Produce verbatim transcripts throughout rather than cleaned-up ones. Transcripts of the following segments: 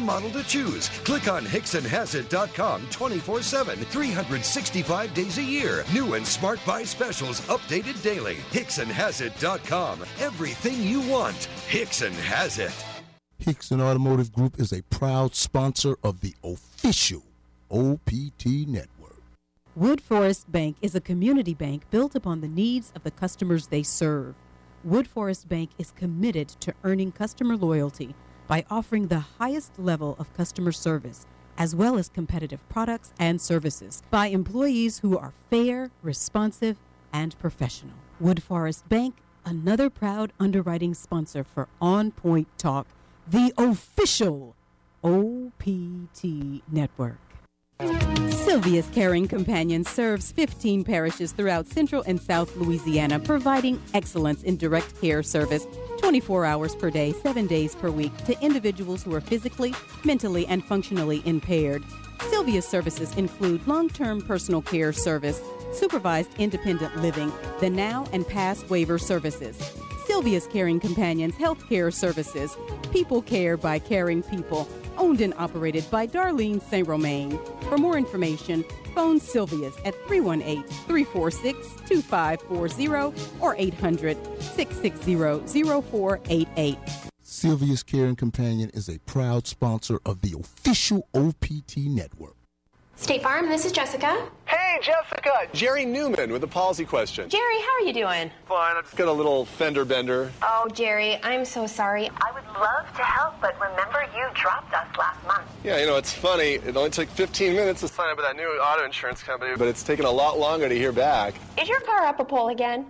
model to choose. Click on Hicks and Has It dot com twenty-four seven, three hundred sixty-five days a year. New and smart buy specials updated daily. Hicks and Has It dot com. Everything you want. Hickson has it. Hickson Automotive Group is a proud sponsor of the official O P T Network. Wood Forest Bank is a community bank built upon the needs of the customers they serve. Wood Forest Bank is committed to earning customer loyalty by offering the highest level of customer service, as well as competitive products and services, by employees who are fair, responsive, and professional. Wood Forest Bank, another proud underwriting sponsor for On Point Talk, the official O P T Network. Sylvia's Caring Companion serves fifteen parishes throughout Central and South Louisiana, providing excellence in direct care service twenty-four hours per day, seven days per week to individuals who are physically, mentally, and functionally impaired. Sylvia's services include long-term personal care service, supervised independent living, the now and past waiver services. Sylvia's Caring Companions Health Care Services, people care by caring people, owned and operated by Darlene Saint Romain. For more information, phone Sylvia's at three one eight, three four six, two five four zero or eight hundred, six six zero, zero four eight eight. Sylvia's Caring Companion is a proud sponsor of the official O P T Network. State Farm, this is Jessica. Hey, Jessica! Jerry Newman with a policy question. Jerry, how are you doing? Fine, I just got a little fender bender. Oh, Jerry, I'm so sorry. I would love to help, but remember you dropped us last month. Yeah, you know, it's funny. It only took fifteen minutes to sign up with that new auto insurance company, but it's taken a lot longer to hear back. Is your car up a pole again?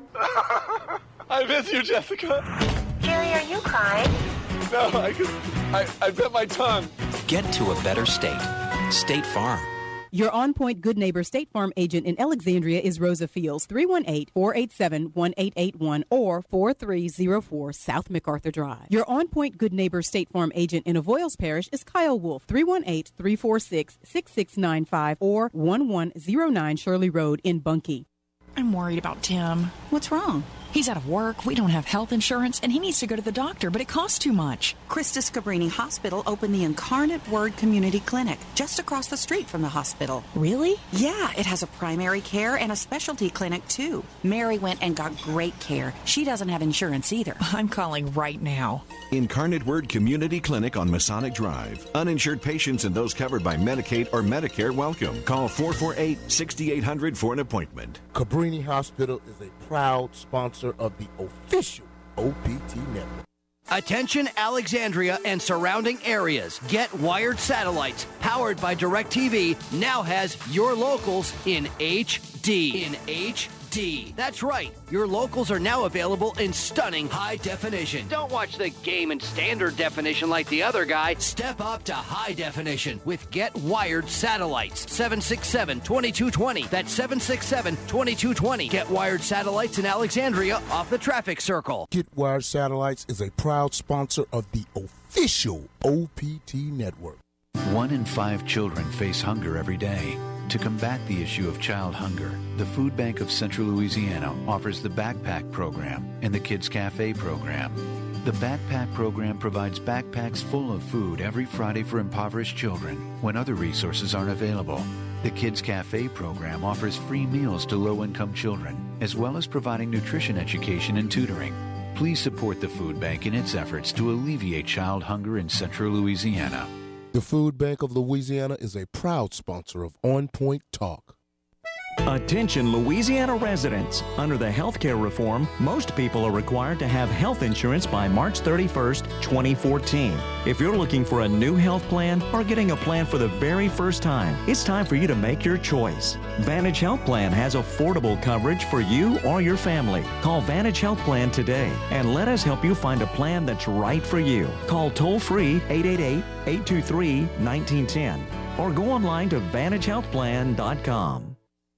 I miss you, Jessica. Jerry, are you crying? No, I just, I, I bit my tongue. Get to a better state. State Farm. Your On Point Good Neighbor State Farm agent in Alexandria is Rosa Fields, three one eight, four eight seven, one eight eight one or four three zero four South MacArthur Drive. Your On Point Good Neighbor State Farm agent in Avoyles Parish is Kyle Wolf, three one eight, three four six, six six nine five or one one zero nine Shirley Road in Bunkie. I'm worried about Tim. What's wrong? He's out of work, we don't have health insurance, and he needs to go to the doctor, but it costs too much. Christus Cabrini Hospital opened the Incarnate Word Community Clinic just across the street from the hospital. Really? Yeah, it has a primary care and a specialty clinic, too. Mary went and got great care. She doesn't have insurance either. I'm calling right now. Incarnate Word Community Clinic on Masonic Drive. Uninsured patients and those covered by Medicaid or Medicare welcome. Call four four eight, six eight zero zero for an appointment. Cabrini Hospital is a proud sponsor of the official O P T Network. Attention Alexandria and surrounding areas. Get Wired Satellites, powered by DirecTV, now has your locals in H D. In H D. That's right. Your locals are now available in stunning high definition. Don't watch the game in standard definition like the other guy. Step up to high definition with Get Wired Satellites. seven six seven, two two two zero. That's seven six seven, two two two zero. Get Wired Satellites in Alexandria off the traffic circle. Get Wired Satellites is a proud sponsor of the official O P T Network. One in five children face hunger every day. To combat the issue of child hunger, the Food Bank of Central Louisiana offers the Backpack Program and the Kids Cafe Program. The Backpack Program provides backpacks full of food every Friday for impoverished children when other resources aren't available. The Kids Cafe Program offers free meals to low-income children, as well as providing nutrition education and tutoring. Please support the Food Bank in its efforts to alleviate child hunger in Central Louisiana. The Food Bank of Louisiana is a proud sponsor of On Point Talk. Attention Louisiana residents. Under the healthcare reform, most people are required to have health insurance by March thirty-first, twenty fourteen. If you're looking for a new health plan or getting a plan for the very first time, it's time for you to make your choice. Vantage Health Plan has affordable coverage for you or your family. Call Vantage Health Plan today and let us help you find a plan that's right for you. Call toll-free eight eight eight, eight two three, one nine one zero or go online to vantage health plan dot com.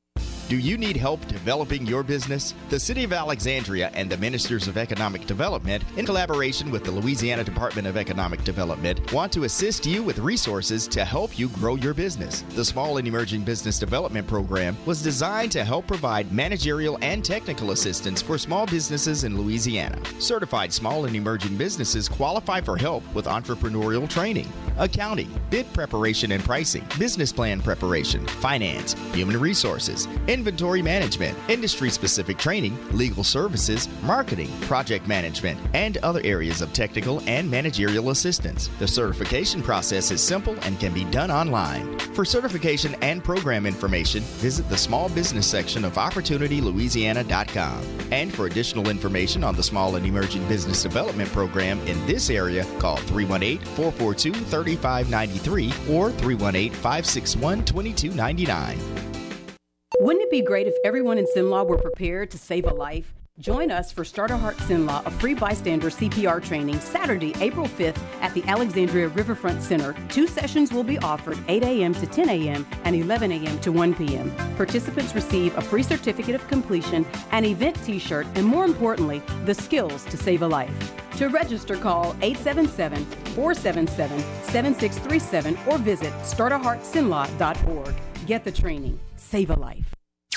Do you need help developing your business? The City of Alexandria and the Ministers of Economic Development, in collaboration with the Louisiana Department of Economic Development, want to assist you with resources to help you grow your business. The Small and Emerging Business Development Program was designed to help provide managerial and technical assistance for small businesses in Louisiana. Certified small and emerging businesses qualify for help with entrepreneurial training, accounting, bid preparation and pricing, business plan preparation, finance, human resources, inventory management, industry-specific training, legal services, marketing, project management, and other areas of technical and managerial assistance. The certification process is simple and can be done online. For certification and program information, visit the small business section of opportunity louisiana dot com. And for additional information on the Small and Emerging Business Development Program in this area, call three one eight, four four two, three five nine three or three one eight, five six one, two two nine nine. Wouldn't it be great if everyone in Sinlaw were prepared to save a life? Join us for Starter Heart Sinlaw, a free bystander C P R training, Saturday, April fifth at the Alexandria Riverfront Center. Two sessions will be offered, eight a.m. to ten a.m. and eleven a.m. to one p.m. Participants receive a free certificate of completion, an event t-shirt, and more importantly, the skills to save a life. To register, call eight seven seven, four seven seven, seven six three seven or visit starter heart sinlaw dot org. Get the training. Save a life.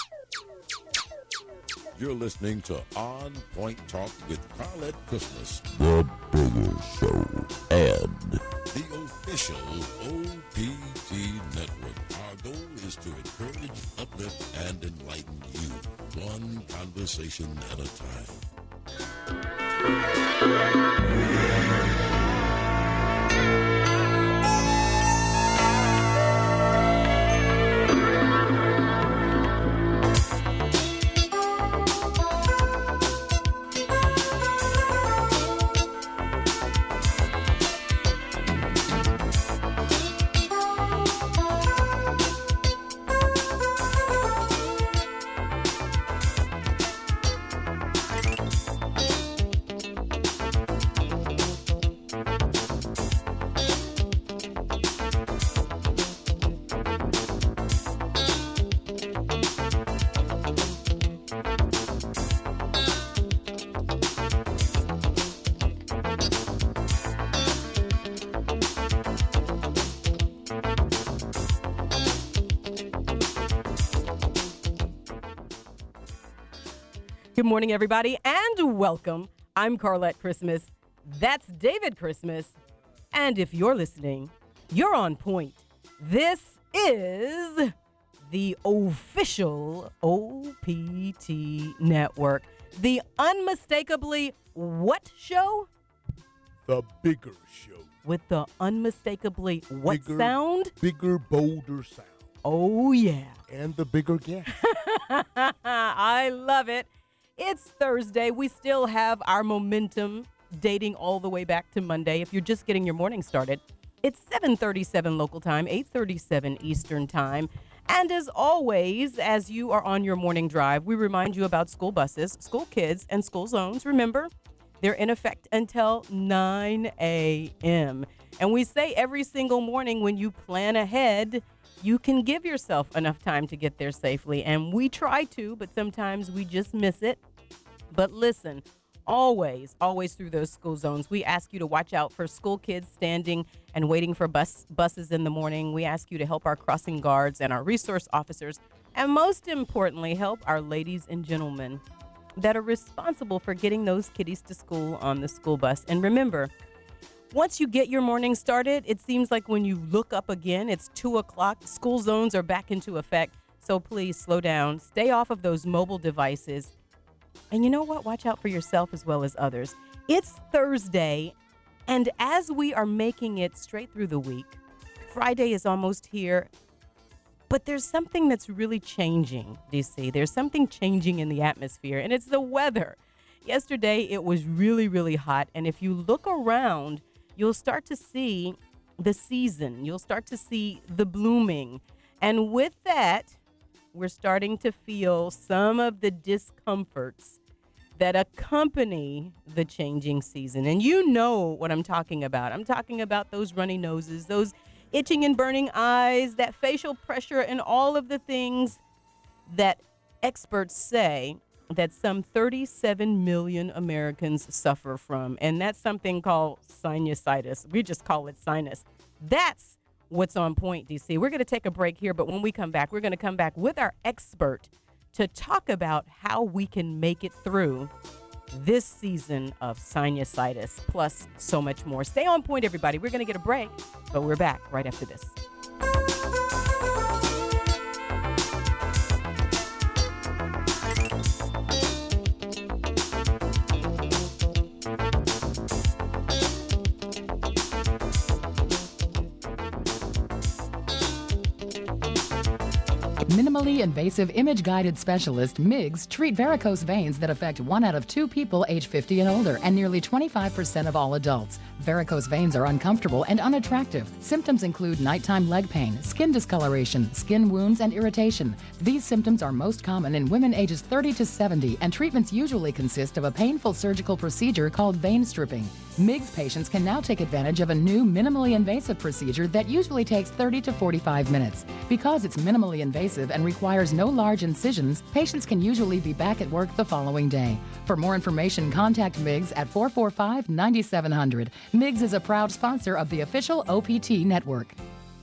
You're listening to On Point Talk with Carlette Christmas, The Bigger Show, and the official O P T network. Our goal is to encourage, uplift, and enlighten you, one conversation at a time. Good morning, everybody, and welcome. I'm Carlette Christmas. That's David Christmas. And if you're listening, you're on point. This is the official O P T network. The unmistakably what show? The Bigger Show. With the unmistakably what bigger, sound? Bigger, bolder sound. Oh, yeah. And the bigger guest. I love it. It's Thursday. We still have our momentum dating all the way back to Monday. If you're just getting your morning started, it's seven thirty-seven local time, eight thirty-seven Eastern time. And as always, as you are on your morning drive, we remind you about school buses, school kids, and school zones. Remember, they're in effect until nine a.m. And we say every single morning when you plan ahead, you can give yourself enough time to get there safely. And we try to, but sometimes we just miss it. But listen, always, always through those school zones, we ask you to watch out for school kids standing and waiting for bus buses in the morning. We ask you to help our crossing guards and our resource officers, and most importantly, help our ladies and gentlemen that are responsible for getting those kiddies to school on the school bus. And remember, once you get your morning started, it seems like when you look up again, it's two o'clock. School zones are back into effect. So please slow down. Stay off of those mobile devices. And you know what? Watch out for yourself as well as others. It's Thursday, and as we are making it straight through the week, Friday is almost here. But there's something that's really changing, D C. There's something changing in the atmosphere, and it's the weather. Yesterday, it was really, really hot. And if you look around, you'll start to see the season. You'll start to see the blooming. And with that, we're starting to feel some of the discomforts that accompany the changing season. And you know what I'm talking about. I'm talking about those runny noses, those itching and burning eyes, that facial pressure, and all of the things that experts say that some thirty-seven million Americans suffer from, and that's something called sinusitis. We just call it sinus. That's what's on point, D C. We're going to take a break here, but when we come back, we're going to come back with our expert to talk about how we can make it through this season of sinusitis, plus so much more. Stay on point, everybody. We're going to get a break, but we're back right after this. Minimally invasive image-guided specialist M I Gs treat varicose veins that affect one out of two people age fifty and older and nearly twenty-five percent of all adults. Varicose veins are uncomfortable and unattractive. Symptoms include nighttime leg pain, skin discoloration, skin wounds, and irritation. These symptoms are most common in women ages thirty to seventy, and treatments usually consist of a painful surgical procedure called vein stripping. M I Gs patients can now take advantage of a new minimally invasive procedure that usually takes thirty to forty-five minutes. Because it's minimally invasive and requires no large incisions, patients can usually be back at work the following day. For more information, contact M I Gs at four four five, nine seven zero zero. M I Gs is a proud sponsor of the official O P T network.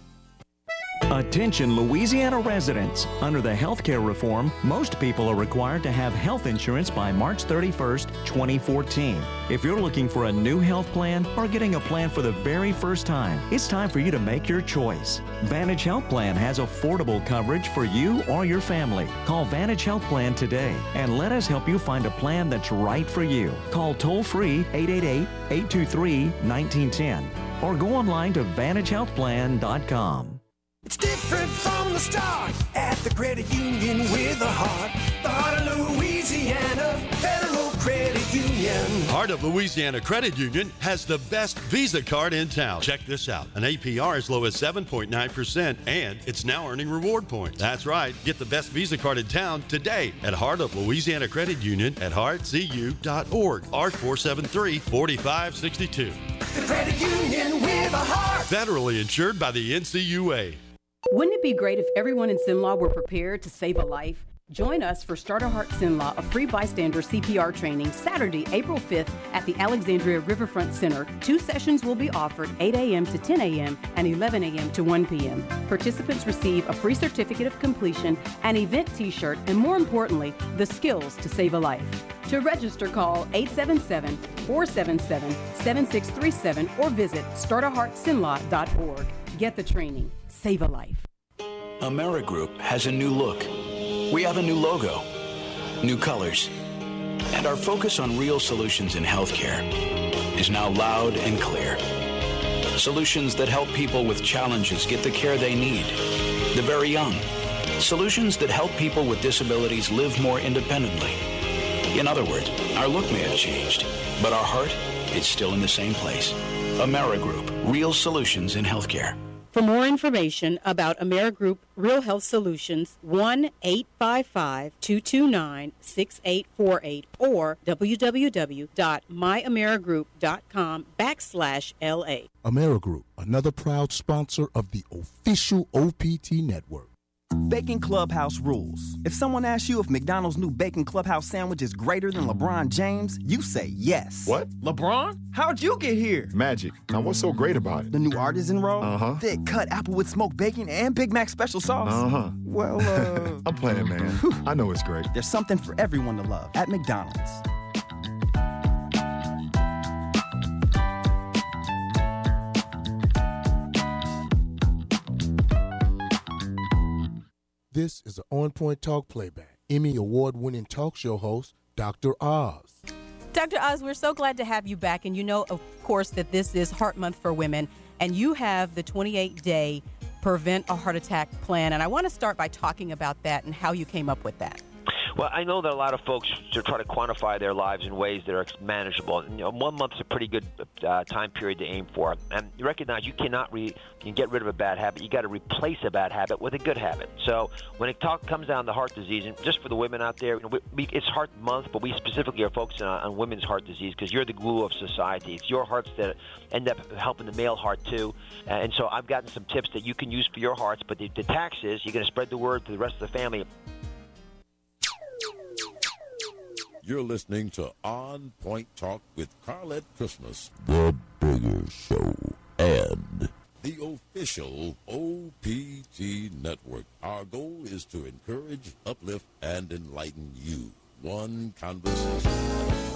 Attention Louisiana residents. Under the healthcare reform, most people are required to have health insurance by March thirty-first, twenty fourteen. If you're looking for a new health plan or getting a plan for the very first time, it's time for you to make your choice. Vantage Health Plan has affordable coverage for you or your family. Call Vantage Health Plan today and let us help you find a plan that's right for you. Call toll-free eight eight eight, eight two three, one nine one zero or go online to vantage health plan dot com. It's different from the start at the credit union with a heart. The Heart of Louisiana Federal Credit Union. Heart of Louisiana Credit Union has the best Visa card in town. Check this out. An A P R as low as seven point nine percent, and it's now earning reward points. That's right. Get the best Visa card in town today at Heart of Louisiana Credit Union at heart c u dot org. R four seven three, four five six two. The credit union with a heart. Federally insured by the N C U A. Wouldn't it be great if everyone in Sinlaw were prepared to save a life? Join us for Start a Heart Sinlaw, a free bystander C P R training, Saturday, April fifth at the Alexandria Riverfront Center. Two sessions will be offered, eight a.m. to ten a.m. and eleven a.m. to one p.m. Participants receive a free certificate of completion, an event t-shirt, and more importantly, the skills to save a life. To register, call eight seven seven, four seven seven, seven six three seven or visit start a heart sinlaw dot org. Get the training. Save a life. Amerigroup has a new look. We have a new logo, new colors, and our focus on real solutions in healthcare is now loud and clear. Solutions that help people with challenges get the care they need, the very young. Solutions that help people with disabilities live more independently. In other words, our look may have changed, but our heart is still in the same place. Amerigroup, real solutions in healthcare. For more information about Amerigroup Real Health Solutions, one eight five five, two two nine, six eight four eight or w w w dot my amerigroup dot com backslash L A. Amerigroup, another proud sponsor of the official O P T network. Bacon Clubhouse rules. If someone asks you if McDonald's new Bacon Clubhouse sandwich is greater than LeBron James, you say yes. What? LeBron? How'd you get here? Magic. Now what's so great about it? The new artisan roll? Uh-huh. Thick cut apple with smoked bacon and Big Mac special sauce? Uh-huh. Well, uh... I'm playing, man. I know it's great. There's something for everyone to love at McDonald's. This is an On Point Talk playback. Emmy Award-winning talk show host, Doctor Oz. Doctor Oz, we're so glad to have you back. And you know, of course, that this is Heart Month for Women. And you have the twenty-eight day Prevent a Heart Attack plan. And I want to start by talking about that and how you came up with that. Well, I know that a lot of folks to try to quantify their lives in ways that are manageable. And, you know, one month is a pretty good uh, time period to aim for. And you recognize you cannot re- you can get rid of a bad habit. You got to replace a bad habit with a good habit. So when it talk, comes down to heart disease, and just for the women out there, you know, we, we, it's Heart Month, but we specifically are focusing on, on women's heart disease because you're the glue of society. It's your hearts that end up helping the male heart too. Uh, and so I've gotten some tips that you can use for your hearts. But the, the tax is you're going to spread the word to the rest of the family. You're listening to On Point Talk with Carlette Christmas, The Bigger Show, and the official O P T network. Our goal is to encourage, uplift, and enlighten you, one conversation at a time.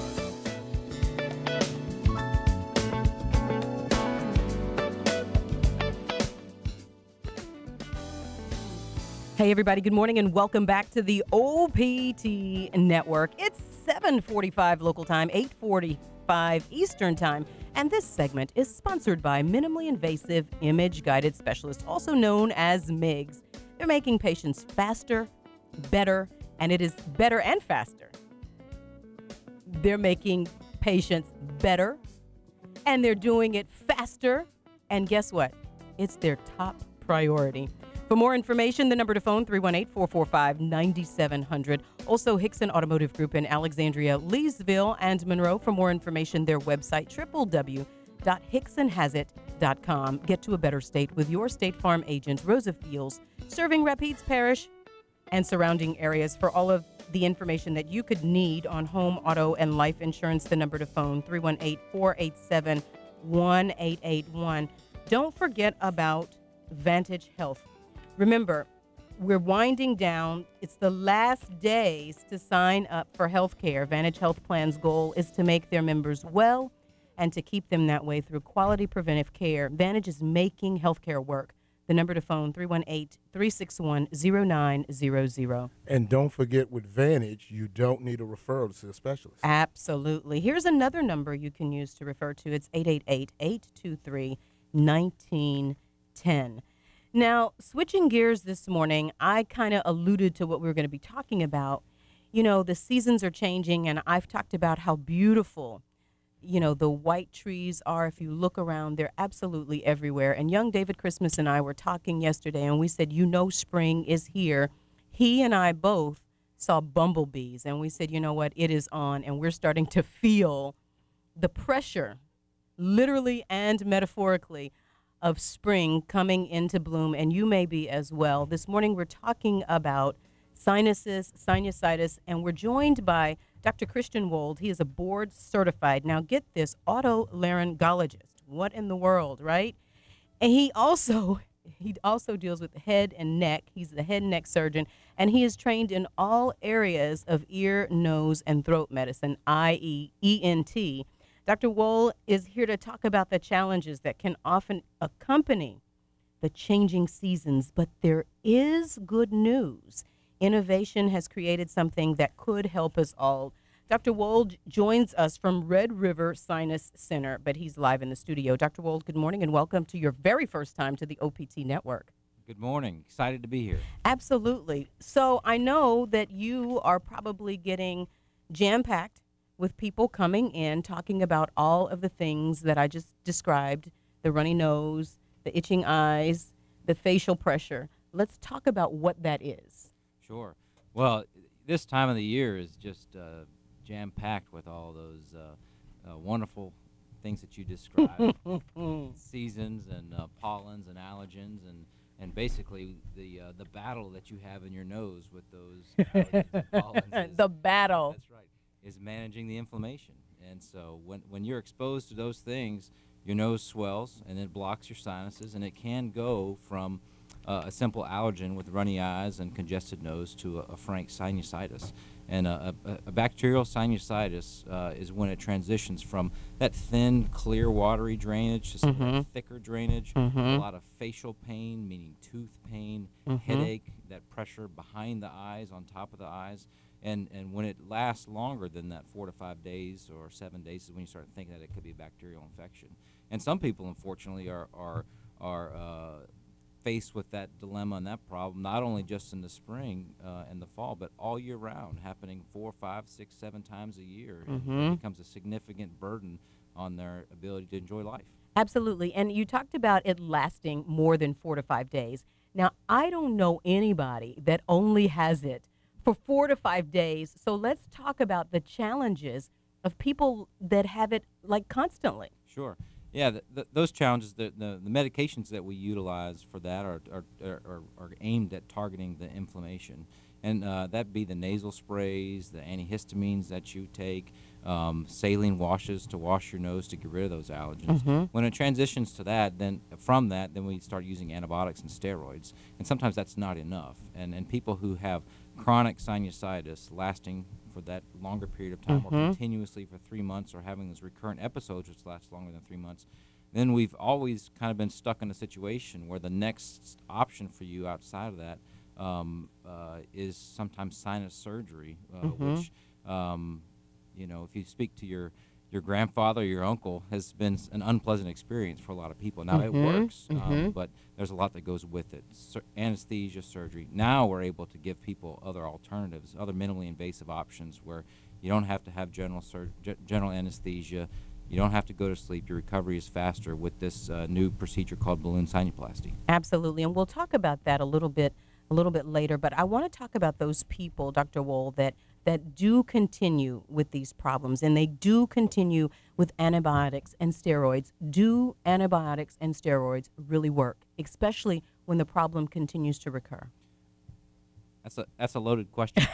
Hey, everybody. Good morning and welcome back to the O P T Network. It's seven forty-five local time, eight forty-five Eastern time. And this segment is sponsored by Minimally Invasive Image Guided Specialists, also known as M I Gs. They're making patients faster, better, and it is better and faster. They're making patients better, and they're doing it faster. And guess what? It's their top priority. For more information, the number to phone, three one eight, four four five, nine seven zero zero. Also, Hickson Automotive Group in Alexandria, Leesville, and Monroe. For more information, their website, w w w dot hickson has it dot com. Get to a better state with your State Farm agent, Rosa Fields, serving Rapides Parish and surrounding areas. For all of the information that you could need on home, auto, and life insurance, the number to phone, three one eight, four eight seven, one eight eight one. Don't forget about Vantage Health. Remember, we're winding down. It's the last days to sign up for health care. Vantage Health Plan's goal is to make their members well and to keep them that way through quality preventive care. Vantage is making health care work. The number to phone, three one eight, three six one, zero nine zero zero. And don't forget, with Vantage, you don't need a referral to a specialist. Absolutely. Here's another number you can use to refer to. It's eight eight eight, eight two three, one nine one zero. Now, switching gears this morning, I kind of alluded to what we were going to be talking about. You know, the seasons are changing, and I've talked about how beautiful, you know, the white trees are. If you look around, they're absolutely everywhere. And young David Christmas and I were talking yesterday, and we said, you know, spring is here. He and I both saw bumblebees, and we said, you know what, it is on, and we're starting to feel the pressure, literally and metaphorically, of spring coming into bloom, and you may be as well. This morning we're talking about sinuses, sinusitis, and we're joined by Doctor Christian Wold. He is a board certified, now get this, otolaryngologist. What in the world, right? And he also he also deals with the head and neck. He's the head and neck surgeon, and he is trained in all areas of ear, nose, and throat medicine, that is E N T. Doctor Wold is here to talk about the challenges that can often accompany the changing seasons, but there is good news. Innovation has created something that could help us all. Doctor Wold joins us from Red River Sinus Center, but he's live in the studio. Doctor Wold, good morning and welcome to your very first time to the O P T Network. Good morning. Excited to be here. Absolutely. So I know that you are probably getting jam-packed with people coming in talking about all of the things that I just described, the runny nose, the itching eyes, the facial pressure. Let's talk about what that is. Sure. Well, this time of the year is just uh, jam-packed with all those uh, uh, wonderful things that you described, seasons and uh, pollens and allergens and and basically the uh, the battle that you have in your nose with those allergens and pollens. Is, the battle. That's right. Is managing the inflammation. And so when, when you're exposed to those things, your nose swells and it blocks your sinuses, and it can go from uh, a simple allergen with runny eyes and congested nose to a, a frank sinusitis. And a, a, a bacterial sinusitis uh, is when it transitions from that thin, clear, watery drainage to some mm-hmm. thicker drainage, mm-hmm. a lot of facial pain, meaning tooth pain, mm-hmm. headache, that pressure behind the eyes, on top of the eyes. And and when it lasts longer than that four to five days or seven days is when you start thinking that it could be a bacterial infection. And some people, unfortunately, are are are uh, faced with that dilemma and that problem, not only just in the spring uh, and the fall, but all year round, happening four, five, six, seven times a year. Mm-hmm. And it becomes a significant burden on their ability to enjoy life. Absolutely. And you talked about it lasting more than four to five days. Now, I don't know anybody that only has it for four to five days. So let's talk about the challenges of people that have it like constantly. Sure. Yeah, the, the, those challenges, the, the the medications that we utilize for that are are, are, are aimed at targeting the inflammation. And uh, that'd be the nasal sprays, the antihistamines that you take, um, saline washes to wash your nose to get rid of those allergens. Mhm. When it transitions to that, then from that, then we start using antibiotics and steroids. And sometimes that's not enough. And, and people who have chronic sinusitis lasting for that longer period of time or Mhm. continuously for three months or having those recurrent episodes which last longer than three months, then we've always kind of been stuck in a situation where the next option for you outside of that um, uh, is sometimes sinus surgery, uh, Mhm. which, um, you know, if you speak to your your grandfather or your uncle, has been s- an unpleasant experience for a lot of people. Now, it Mhm, works, um, mhm. but there's a lot that goes with it. Sur- anesthesia, surgery. Now we're able to give people other alternatives, other minimally invasive options where you don't have to have general sur- ge- general anesthesia. You don't have to go to sleep. Your recovery is faster with this uh, new procedure called balloon sinuplasty. Absolutely, and we'll talk about that a little bit a little bit later. But I want to talk about those people, Doctor Wohl, that that do continue with these problems, and they do continue with antibiotics and steroids. Do antibiotics and steroids really work, especially when the problem continues to recur? That's a that's a loaded question.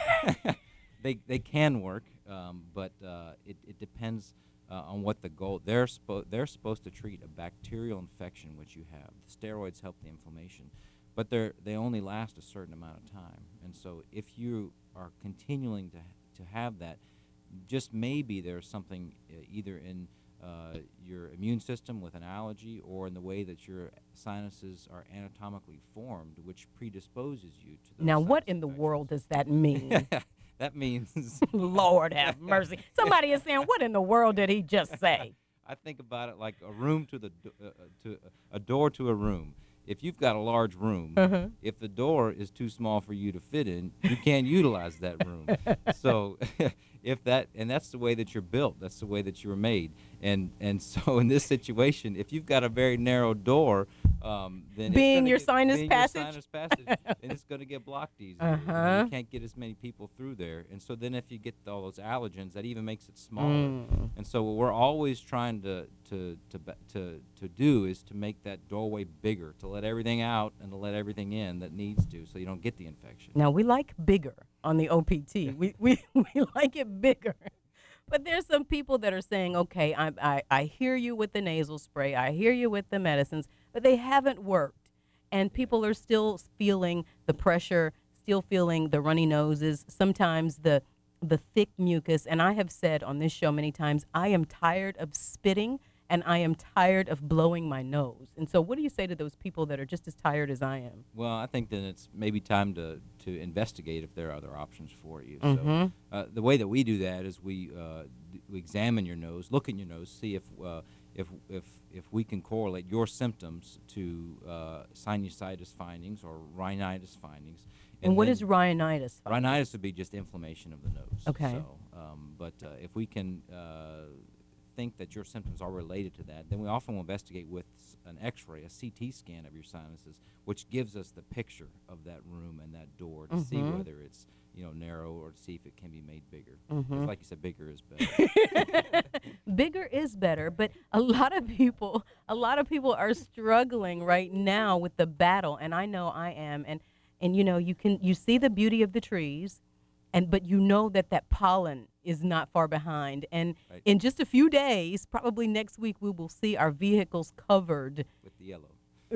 they they can work, um, but uh, it it depends uh, on what the goal. They're spo- they're supposed to treat a bacterial infection which you have. The steroids help the inflammation, but they they only last a certain amount of time. And so if you are continuing to to have that, just maybe there's something uh, either in uh, your immune system with an allergy or in the way that your sinuses are anatomically formed, which predisposes you to those. Now, what in the world does that mean? That means Lord have mercy. Somebody is saying, what in the world did he just say? I think about it like a room to the do- uh, uh, to a door to a room. If you've got a large room, Uh-huh. if the door is too small for you to fit in, you can't utilize that room. So if that, and that's the way that you're built, that's the way that you were made. And and so in this situation, if you've got a very narrow door, um, then Being it's your get, sinus being passage? Your sinus passage, and it's going to get blocked easier. You know, Uh-huh. you can't get as many people through there. And so then if you get all those allergens, that even makes it smaller. Mm. And so what we're always trying to to to ba- to to do is to make that doorway bigger, to let everything out and to let everything in that needs to, so you don't get the infection. Now, we like bigger on the O P T. We, we, we like it bigger. But there's some people that are saying, okay, I, I, I hear you with the nasal spray. I hear you with the medicines, but they haven't worked. And people are still feeling the pressure, still feeling the runny noses, sometimes the the thick mucus. And I have said on this show many times, I am tired of spitting and I am tired of blowing my nose. And so what do you say to those people that are just as tired as I am? Well, I think then it's maybe time to, to investigate if there are other options for you. Mhm. So uh, the way that we do that is we, uh, d- we examine your nose, look in your nose, see if uh, if if if we can correlate your symptoms to uh, sinusitis findings or rhinitis findings. And, what then- is rhinitis? Rhinitis would be just inflammation of the nose. Okay. So, um, but uh, if we can uh, think that your symptoms are related to that, then we often will investigate with s- an X-ray, a C T scan of your sinuses, which gives us the picture of that room and that door to see Mhm. whether it's you know narrow or to see if it can be made bigger. Mhm. It's like you said, bigger is better. Bigger is better, but a lot of people a lot of people are struggling right now with the battle, and I know I am. And and you know, you can you see the beauty of the trees, and but you know that that pollen is not far behind. And Right. in just a few days, probably next week, we will see our vehicles covered with the yellow.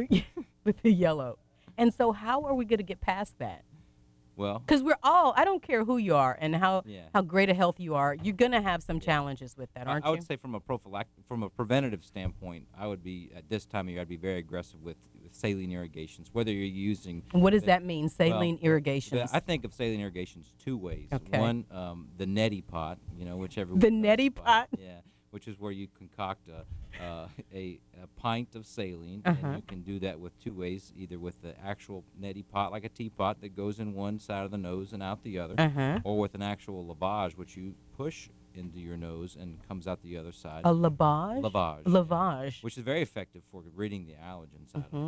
with the yellow. And so how are we going to get past that? Well, Because we're all, I don't care who you are and how, Yeah. how great a health you are, you're going to have some challenges with that, I- aren't I you? would say from a prophylactic, from a preventative standpoint, I would be at this time of year, I'd be very aggressive with, with saline irrigations. Whether you're using, What does the- that mean, saline well, irrigations? the- I think of saline irrigations two ways. Okay. One, um, the neti pot, you know, whichever. The one knows neti about pot? it, Yeah, which is where you concoct a uh, a, a pint of saline, Uh-huh. and you can do that with two ways, either with the actual neti pot, like a teapot that goes in one side of the nose and out the other, Uh-huh. or with an actual lavage, which you push into your nose and comes out the other side. A lavage? Lavage. Lavage. Which is very effective for ridding the allergens out Mhm. of, uh,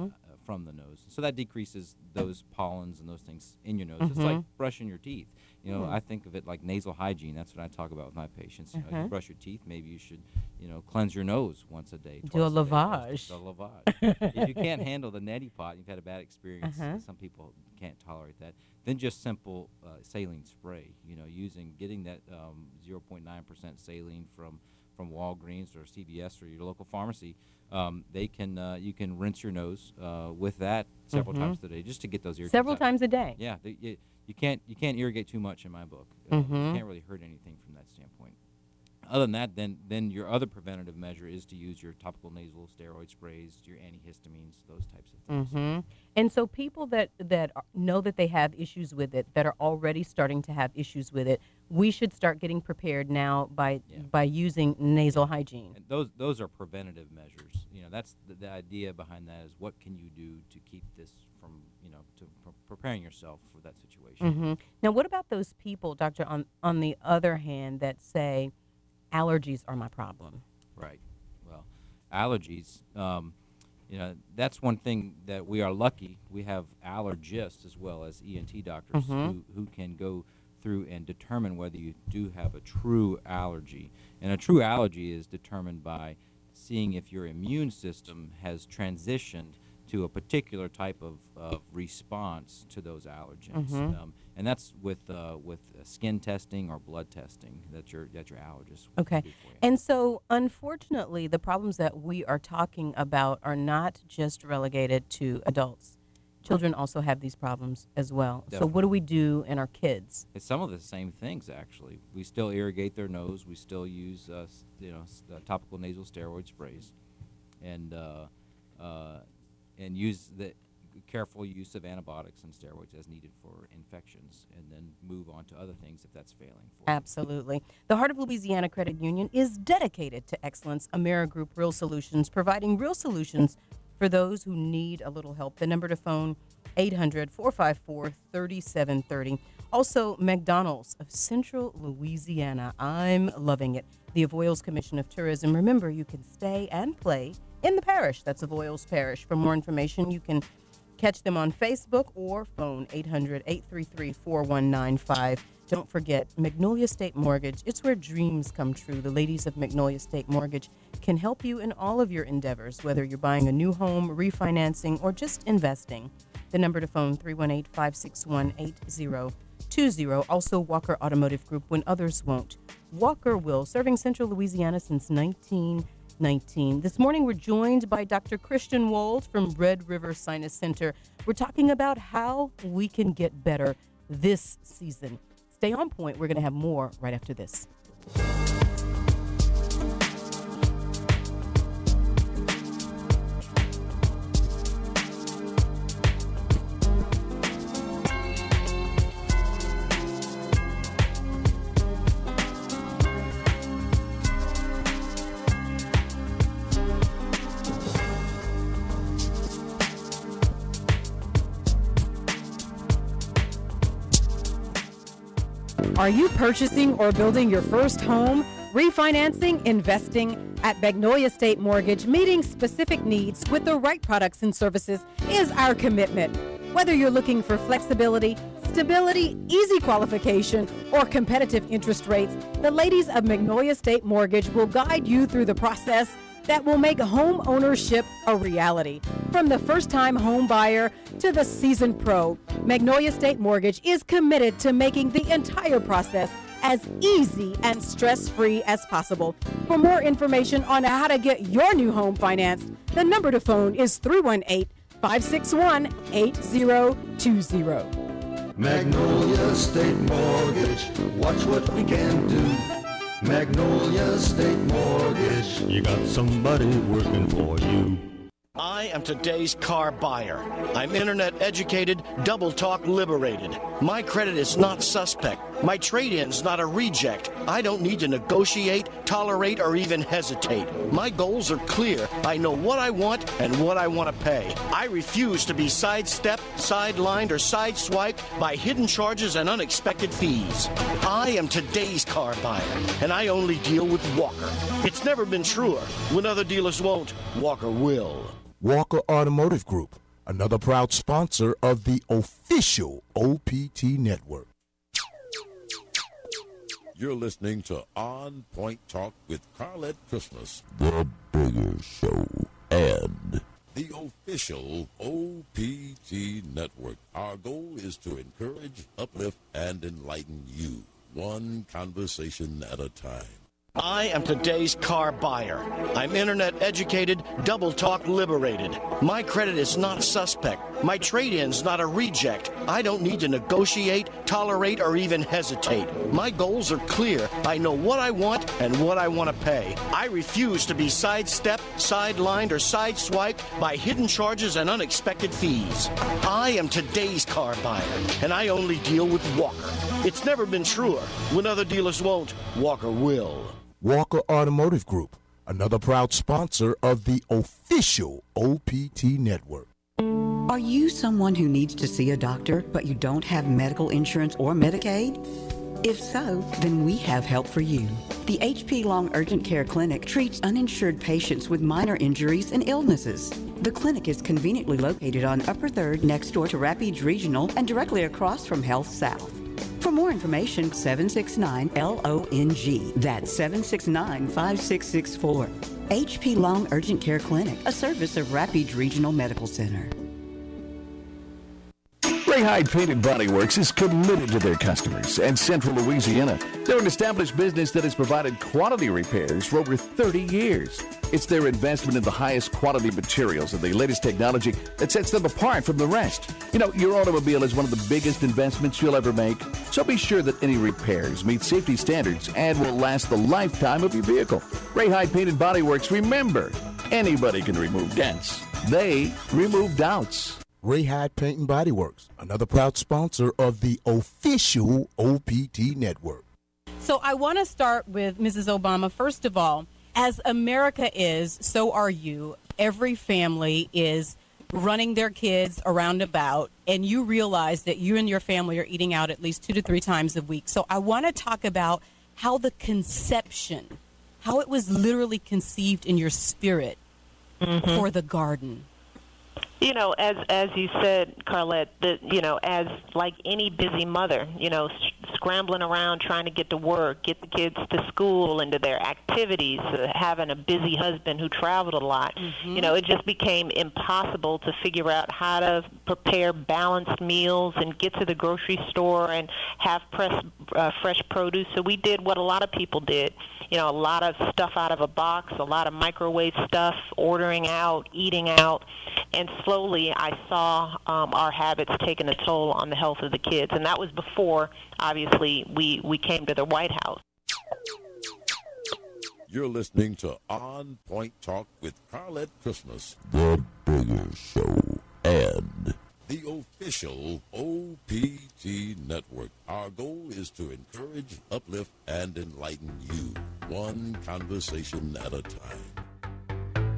from the nose. So that decreases those pollens and those things in your nose. Mhm. It's like brushing your teeth. You know, Mm. I think of it like nasal hygiene. That's what I talk about with my patients. You know, you Mhm. brush your teeth, maybe you should, you know, cleanse your nose once a day. Do a twice day, lavage. do a lavage. If you can't handle the neti pot, you've had a bad experience, Uh-huh. some people can't tolerate that, then just simple uh, saline spray, you know, using, getting that um, zero point nine percent saline from, from Walgreens or C V S or your local pharmacy. Um, they can, uh, you can rinse your nose uh, with that several Mhm. times a day just to get those irritants Several out. times a day. Yeah, they, you, you can't you can't irrigate too much in my book. Uh, Mhm. You can't really hurt anything from that standpoint. Other than that, then then your other preventative measure is to use your topical nasal steroid sprays, your antihistamines, those types of things. hmm And so people that that are- know that they have issues with it, that are already starting to have issues with it, we should start getting prepared now by by using nasal hygiene. And those those are preventative measures. You know, that's the, the idea behind that is what can you do to keep this from, you know, to pre- preparing yourself for that situation. hmm Now, what about those people, doctor, on on the other hand, that say allergies are my problem? Right. Well, allergies, um, you know, that's one thing that we are lucky. We have allergists as well as E N T doctors Mhm. who, who can go through and determine whether you do have a true allergy. And a true allergy is determined by seeing if your immune system has transitioned to a particular type of, of response to those allergens. Mhm. Um, and that's with uh, with uh, skin testing or blood testing that your that your allergist will Okay. do for you. And so, unfortunately, the problems that we are talking about are not just relegated to adults. Children also have these problems as well. So, what do we do in our kids? It's some of the same things, actually. We still irrigate their nose. We still use, uh, s- you know, s- uh, topical nasal steroid sprays, and uh, uh, and use the careful use of antibiotics and steroids as needed for infections, and then move on to other things if that's failing. For Absolutely. The Heart of Louisiana Credit Union is dedicated to excellence. AmeriGroup Real Solutions, providing real solutions for those who need a little help. The number to phone, eight hundred, four five four, three seven three zero. Also, McDonald's of Central Louisiana. I'm loving it. The Avoyelles Commission of Tourism. Remember, you can stay and play in the parish. That's Avoyelles Parish. For more information, you can catch them on Facebook or phone eight hundred, eight three three, four one nine five. Don't forget, Magnolia State Mortgage. It's where dreams come true. The ladies of Magnolia State Mortgage can help you in all of your endeavors, whether you're buying a new home, refinancing, or just investing. The number to phone, three one eight, five six one, eight zero two zero. Also, Walker Automotive Group, when others won't. Walker will, serving Central Louisiana since nineteen nineteen. This morning, we're joined by Doctor Christian Wold from Red River Sinus Center. We're talking about how we can get better this season. Stay on point. We're going to have more right after this. Are you purchasing or building your first home? Refinancing, investing at Magnolia State Mortgage, meeting specific needs with the right products and services is our commitment. Whether you're looking for flexibility, stability, easy qualification, or competitive interest rates, the ladies of Magnolia State Mortgage will guide you through the process that will make home ownership a reality. From the first-time home buyer to the seasoned pro, Magnolia State Mortgage is committed to making the entire process as easy and stress-free as possible. For more information on how to get your new home financed, the number to phone is three one eight, five six one, eight zero two zero. Magnolia State Mortgage, watch what we can do. Magnolia State Mortgage, you got somebody working for you. I am today's car buyer. I'm internet educated, double talk liberated. My credit is not suspect. My trade-in's not a reject. I don't need to negotiate, tolerate, or even hesitate. My goals are clear. I know what I want and what I want to pay. I refuse to be sidestepped, sidelined, or sideswiped by hidden charges and unexpected fees. I am today's car buyer, and I only deal with Walker. It's never been truer. When other dealers won't, Walker will. Walker Automotive Group, another proud sponsor of the official O P T Network. You're listening to On Point Talk with Carlette Christmas, the bigger show, and the official O P T Network. Our goal is to encourage, uplift, and enlighten you, one conversation at a time. I am today's car buyer. I'm internet educated, double talk liberated. My credit is not suspect. My trade-in's not a reject. I don't need to negotiate, tolerate, or even hesitate. My goals are clear. I know what I want and what I want to pay. I refuse to be sidestepped, sidelined, or sideswiped by hidden charges and unexpected fees. I am today's car buyer, and I only deal with Walker. It's never been truer. When other dealers won't, Walker will. Walker Automotive Group, another proud sponsor of the official O P T Network. Are you someone who needs to see a doctor, but you don't have medical insurance or Medicaid? If so, then we have help for you. The H P Long Urgent Care Clinic treats uninsured patients with minor injuries and illnesses. The clinic is conveniently located on Upper third next door to Rapides Regional and directly across from Health South. For more information, seven six nine L O N G. That's seven six nine, five six six four. H P Long Urgent Care Clinic, a service of Rapides Regional Medical Center. Ray Hyde Painted Body Works is committed to their customers and Central Louisiana. They're an established business that has provided quality repairs for over thirty years. It's their investment in the highest quality materials and the latest technology that sets them apart from the rest. You know, your automobile is one of the biggest investments you'll ever make, so be sure that any repairs meet safety standards and will last the lifetime of your vehicle. Ray Hyde Painted Body Works, remember, anybody can remove dents. They remove doubts. Ray Hyde Paint and Body Works, another proud sponsor of the official O P T Network. So I want to start with Missus Obama. First of all, as America is, so are you. Every family is running their kids around about, and you realize that you and your family are eating out at least two to three times a week. So I want to talk about how the conception, how it was literally conceived in your spirit Mhm. for the garden. You know, as as you said, Carlette, that, you know, as like any busy mother, you know, s- scrambling around trying to get to work, get the kids to school and to their activities, uh, having a busy husband who traveled a lot, you know, it just became impossible to figure out how to prepare balanced meals and get to the grocery store and have press, uh, fresh produce. So we did what a lot of people did. You know, a lot of stuff out of a box, a lot of microwave stuff, ordering out, eating out. And slowly I saw um, our habits taking a toll on the health of the kids. And that was before, obviously, we, we came to the White House. You're listening to On Point Talk with Carlette Christmas, the bigger show, and the official O P T Network. Our goal is to encourage, uplift, and enlighten you, one conversation at a time.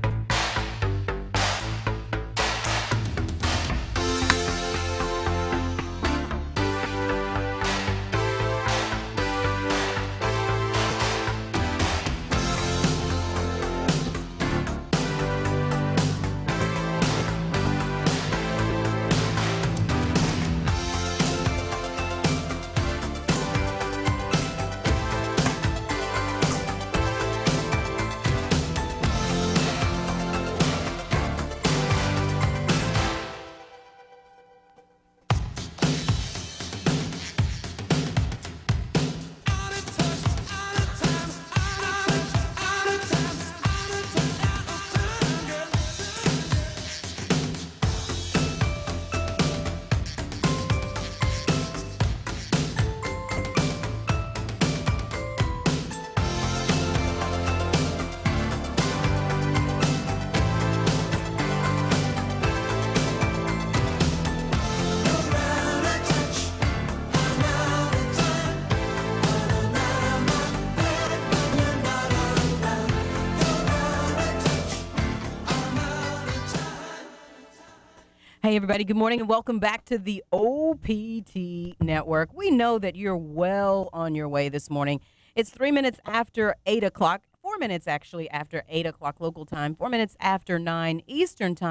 Hey, everybody. Good morning and welcome back to the O P T Network. We know that you're well on your way this morning. It's three minutes after eight o'clock, four minutes actually after eight o'clock local time, four minutes after nine Eastern time.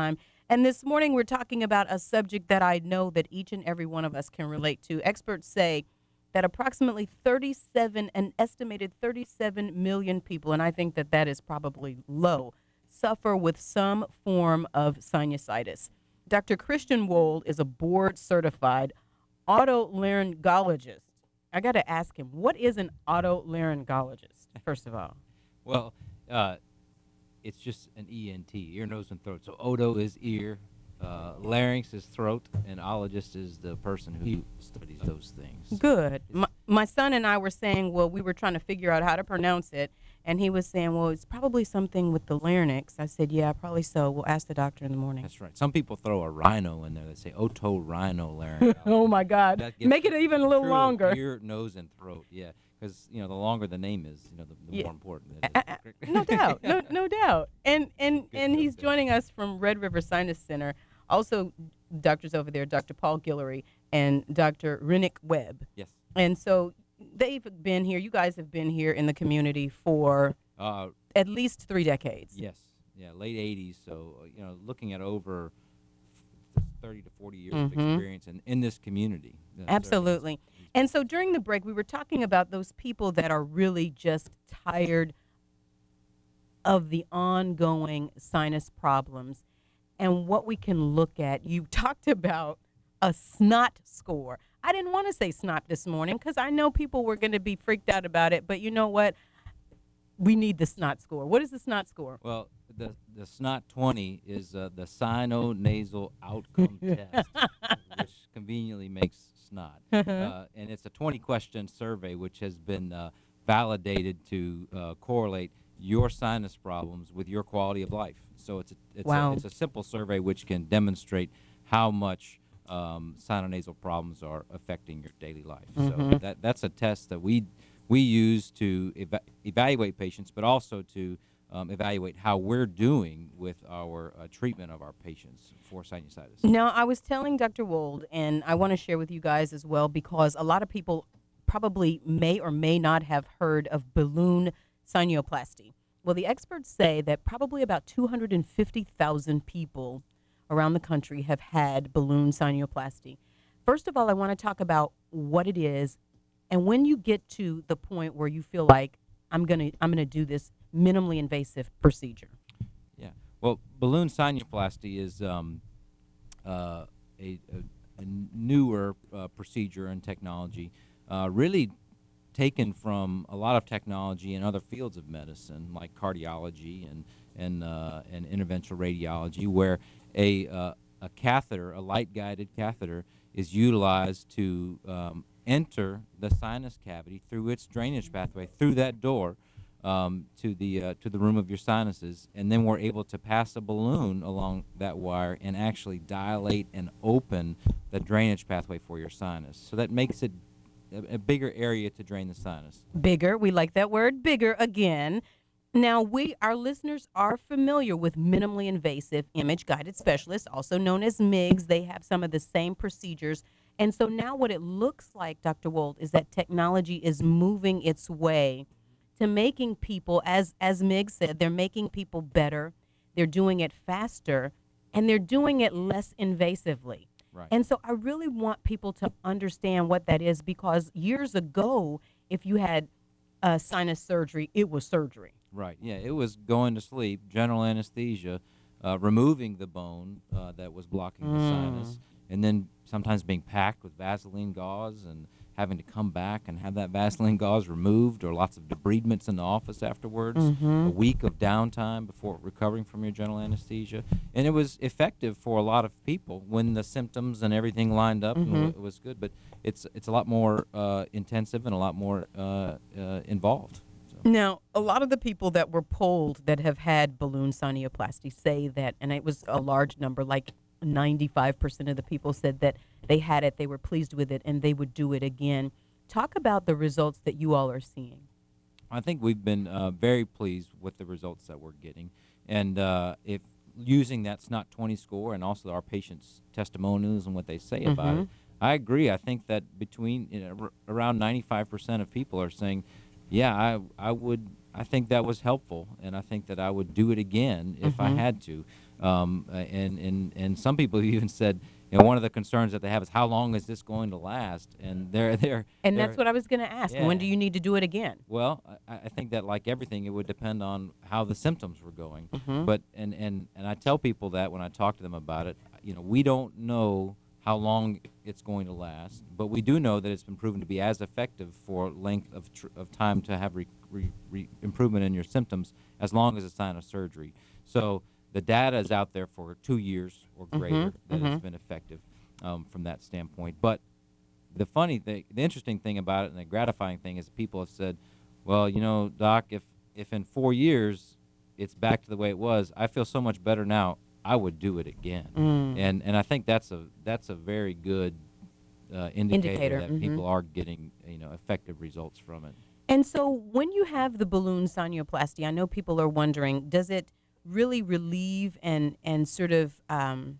And this morning we're talking about a subject that I know that each and every one of us can relate to. Experts say that approximately thirty-seven, an estimated thirty-seven million people, and I think that that is probably low, suffer with some form of sinusitis. Doctor Christian Wold is a board-certified otolaryngologist. I got to ask him, what is an otolaryngologist, first of all? Well, uh, it's just an E N T, ear, nose, and throat. So oto is ear, uh, larynx is throat, and ologist is the person who studies those things. Good. My, my son and I were saying, well, we were trying to figure out how to pronounce it, and he was saying, well, it's probably something with the larynx. I said, yeah, probably so. We'll ask the doctor in the morning. That's right. Some people throw a rhino in there. They say otorhinolaryngologist. Oh, my God. Make it even a little longer. Ear, nose, and throat, yeah. Because, you know, the longer the name is, you know, the, the Yeah. more important it Uh, is. uh, no doubt, no, no doubt. And and and he's joining us from Red River Sinus Center. Also, doctors over there, Doctor Paul Guillory and Doctor Rennick Webb. Yes. And so they've been here. You guys have been here in the community for Uh, at least three decades. Yes. Yeah, late eighties. So, uh, you know, looking at over f- thirty to forty years of Mhm. experience in, in this community. Yeah, Absolutely. And so during the break, we were talking about those people that are really just tired of the ongoing sinus problems and what we can look at. You talked about a SNOT score. I didn't want to say SNOT this morning because I know people were going to be freaked out about it, but you know what? We need the SNOT score. What is the SNOT score? Well, the the SNOT twenty is uh, the Sino-Nasal Outcome Test, which conveniently makes SNOT. Uh, and it's a twenty-question survey which has been uh, validated to uh, correlate your sinus problems with your quality of life. So it's a, it's, Wow. a, it's a simple survey which can demonstrate how much um, sinonasal problems are affecting your daily life. So Mhm. that that's a test that we we use to eva- evaluate patients, but also to um, evaluate how we're doing with our uh, treatment of our patients for sinusitis. Now, I was telling Doctor Wold, and I want to share with you guys as well, because a lot of people probably may or may not have heard of balloon sinuplasty. Well, the experts say that probably about two hundred fifty thousand people around the country have had balloon sinuplasty. First of all, I want to talk about what it is, and when you get to the point where you feel like I'm gonna I'm gonna do this minimally invasive procedure. Yeah. Well, balloon sinuplasty is um, uh, a, a, a newer uh, procedure and technology, uh, really taken from a lot of technology in other fields of medicine, like cardiology and and uh, and interventional radiology, where a uh, a catheter, a light-guided catheter, is utilized to um, enter the sinus cavity through its drainage pathway through that door um, to the uh, to the room of your sinuses, and then we're able to pass a balloon along that wire and actually dilate and open the drainage pathway for your sinus. So that makes it a, a bigger area to drain the sinus. Bigger. We like that word, bigger, again. Now, we, our listeners are familiar with minimally invasive image-guided specialists, also known as M I Gs. They have some of the same procedures. And so now what it looks like, Doctor Wold, is that technology is moving its way to making people, as, as M I G said, they're making people better, they're doing it faster, and they're doing it less invasively. Right. And so I really want people to understand what that is, because years ago, if you had uh, sinus surgery, it was surgery. Right. Yeah, it was going to sleep, general anesthesia, uh, removing the bone uh, that was blocking the sinus, and then sometimes being packed with Vaseline gauze and having to come back and have that Vaseline gauze removed, or lots of debridements in the office afterwards, Mhm. a week of downtime before recovering from your general anesthesia. And it was effective for a lot of people when the symptoms and everything lined up, and Mhm. it was good, but it's it's a lot more uh, intensive and a lot more uh, uh, involved. Now, a lot of the people that were polled that have had balloon sinuplasty say that, and it was a large number, like ninety-five percent of the people said that they had it, they were pleased with it, and they would do it again. Talk about the results that you all are seeing. I think we've been uh, very pleased with the results that we're getting, and uh, if using that SNOT twenty score and also our patients' testimonials and what they say about Mhm. it, I agree. I think that between you know, r- around ninety-five percent of people are saying, "Yeah, I I would I think that was helpful, and I think that I would do it again if I Mhm. had to." Um, uh, and, and, and some people even said, you know, one of the concerns that they have is how long is this going to last? And they're, they're And they're, that's what I was going to ask. yeah. When do you need to do it again? Well, I, I think that like everything, it would depend on how the symptoms were going. Mhm. But and, and, and I tell people that when I talk to them about it, you know, we don't know how long it's going to last, but we do know that it's been proven to be as effective for length of tr- of time to have re- re- re- improvement in your symptoms as long as a sign of surgery. So the data is out there for two years or greater Mhm, that mhm. it's been effective um, from that standpoint. But the funny thing, the interesting thing about it and the gratifying thing is people have said, well, you know, Doc, if, if in four years it's back to the way it was, I feel so much better now, I would do it again. Mm. And and I think that's a that's a very good uh, indicator, Indicator, that mhm. people are getting, you know, effective results from it. And so when you have the balloon sinuplasty, I know people are wondering, does it really relieve and, and sort of, um,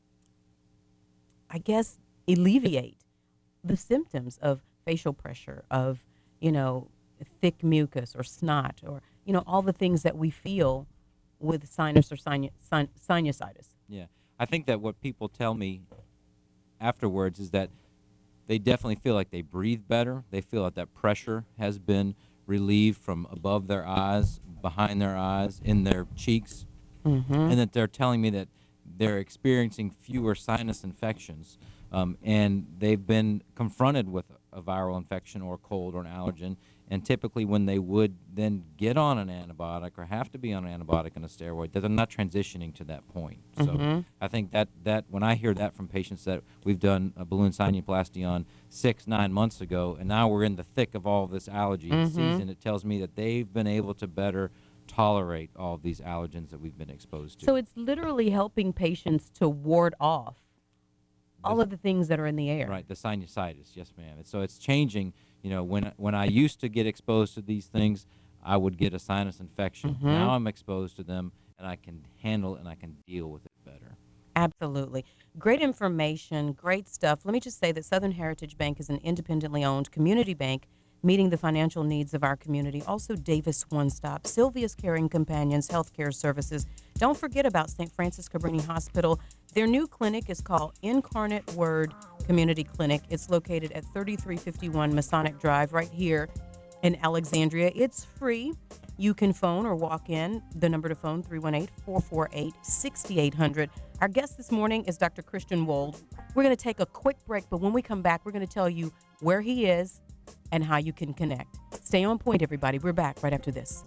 I guess, alleviate the symptoms of facial pressure, of, you know, thick mucus or snot, or, you know, all the things that we feel with sinus or sinu- sin- sinusitis? Yeah, I think that what people tell me afterwards is that they definitely feel like they breathe better. They feel that that pressure has been relieved from above their eyes, behind their eyes, in their cheeks, Mhm. and that they're telling me that they're experiencing fewer sinus infections, um, and they've been confronted with a viral infection or a cold or an allergen, and typically when they would then get on an antibiotic or have to be on an antibiotic and a steroid, that they're not transitioning to that point. So Mhm. I think that, that when I hear that from patients that we've done a balloon sinuplasty on six, nine months ago, and now we're in the thick of all this allergy Mhm. season, it tells me that they've been able to better tolerate all of these allergens that we've been exposed to. So it's literally helping patients to ward off all of the things that are in the air. Right, the sinusitis, yes, ma'am. And so it's changing. You know, when when I used to get exposed to these things, I would get a sinus infection. Mhm. Now I'm exposed to them, and I can handle it and I can deal with it better. Absolutely. Great information, great stuff. Let me just say that Southern Heritage Bank is an independently owned community bank meeting the financial needs of our community. Also, Davis One Stop, Sylvia's Caring Companions Healthcare Services. Don't forget about Saint Francis Cabrini Hospital. Their new clinic is called Incarnate Word Community Clinic. It's located at thirty-three fifty-one Masonic Drive right here in Alexandria. It's free. You can phone or walk in. The number to phone, three one eight, four four eight, six eight zero zero. Our guest this morning is Doctor Christian Wold. We're going to take a quick break, but when we come back, we're going to tell you where he is and how you can connect. Stay on point, everybody. We're back right after this.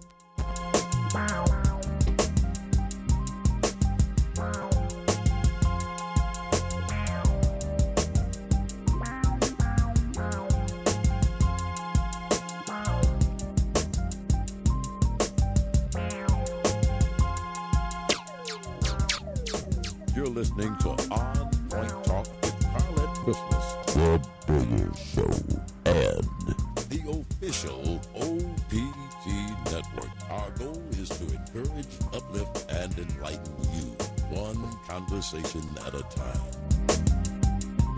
You're listening to On Point Talk with Carlette Christmas. The Bigger Show and The official O P T network. Our goal is to encourage, uplift, and enlighten you, one conversation at a time.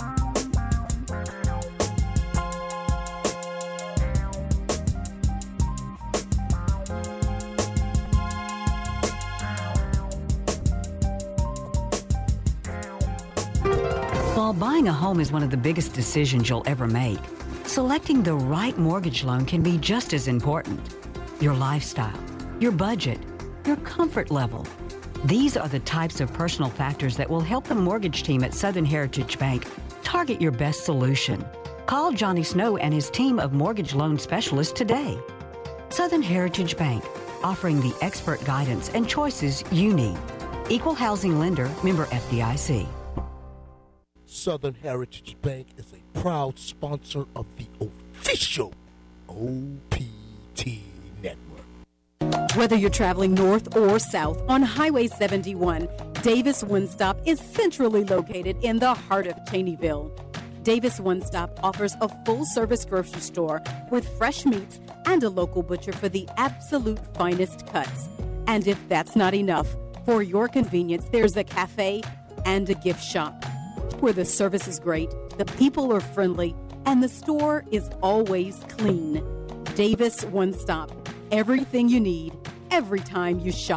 While buying a home is one of the biggest decisions you'll ever make, selecting the right mortgage loan can be just as important. Your lifestyle, your budget, your comfort level. These are the types of personal factors that will help the mortgage team at Southern Heritage Bank target your best solution. Call Johnny Snow and his team of mortgage loan specialists today. Southern Heritage Bank, offering the expert guidance and choices you need. Equal housing lender, member F D I C. Southern Heritage Bank is a proud sponsor of the official O P T network. Whether you're traveling north or south on Highway seventy-one, Davis One Stop is centrally located in the heart of Cheneyville. Davis One Stop offers a full-service grocery store with fresh meats and a local butcher for the absolute finest cuts. And if that's not enough, for your convenience, there's a cafe and a gift shop where the service is great, the people are friendly, and the store is always clean. Davis One Stop. Everything you need, every time you shop.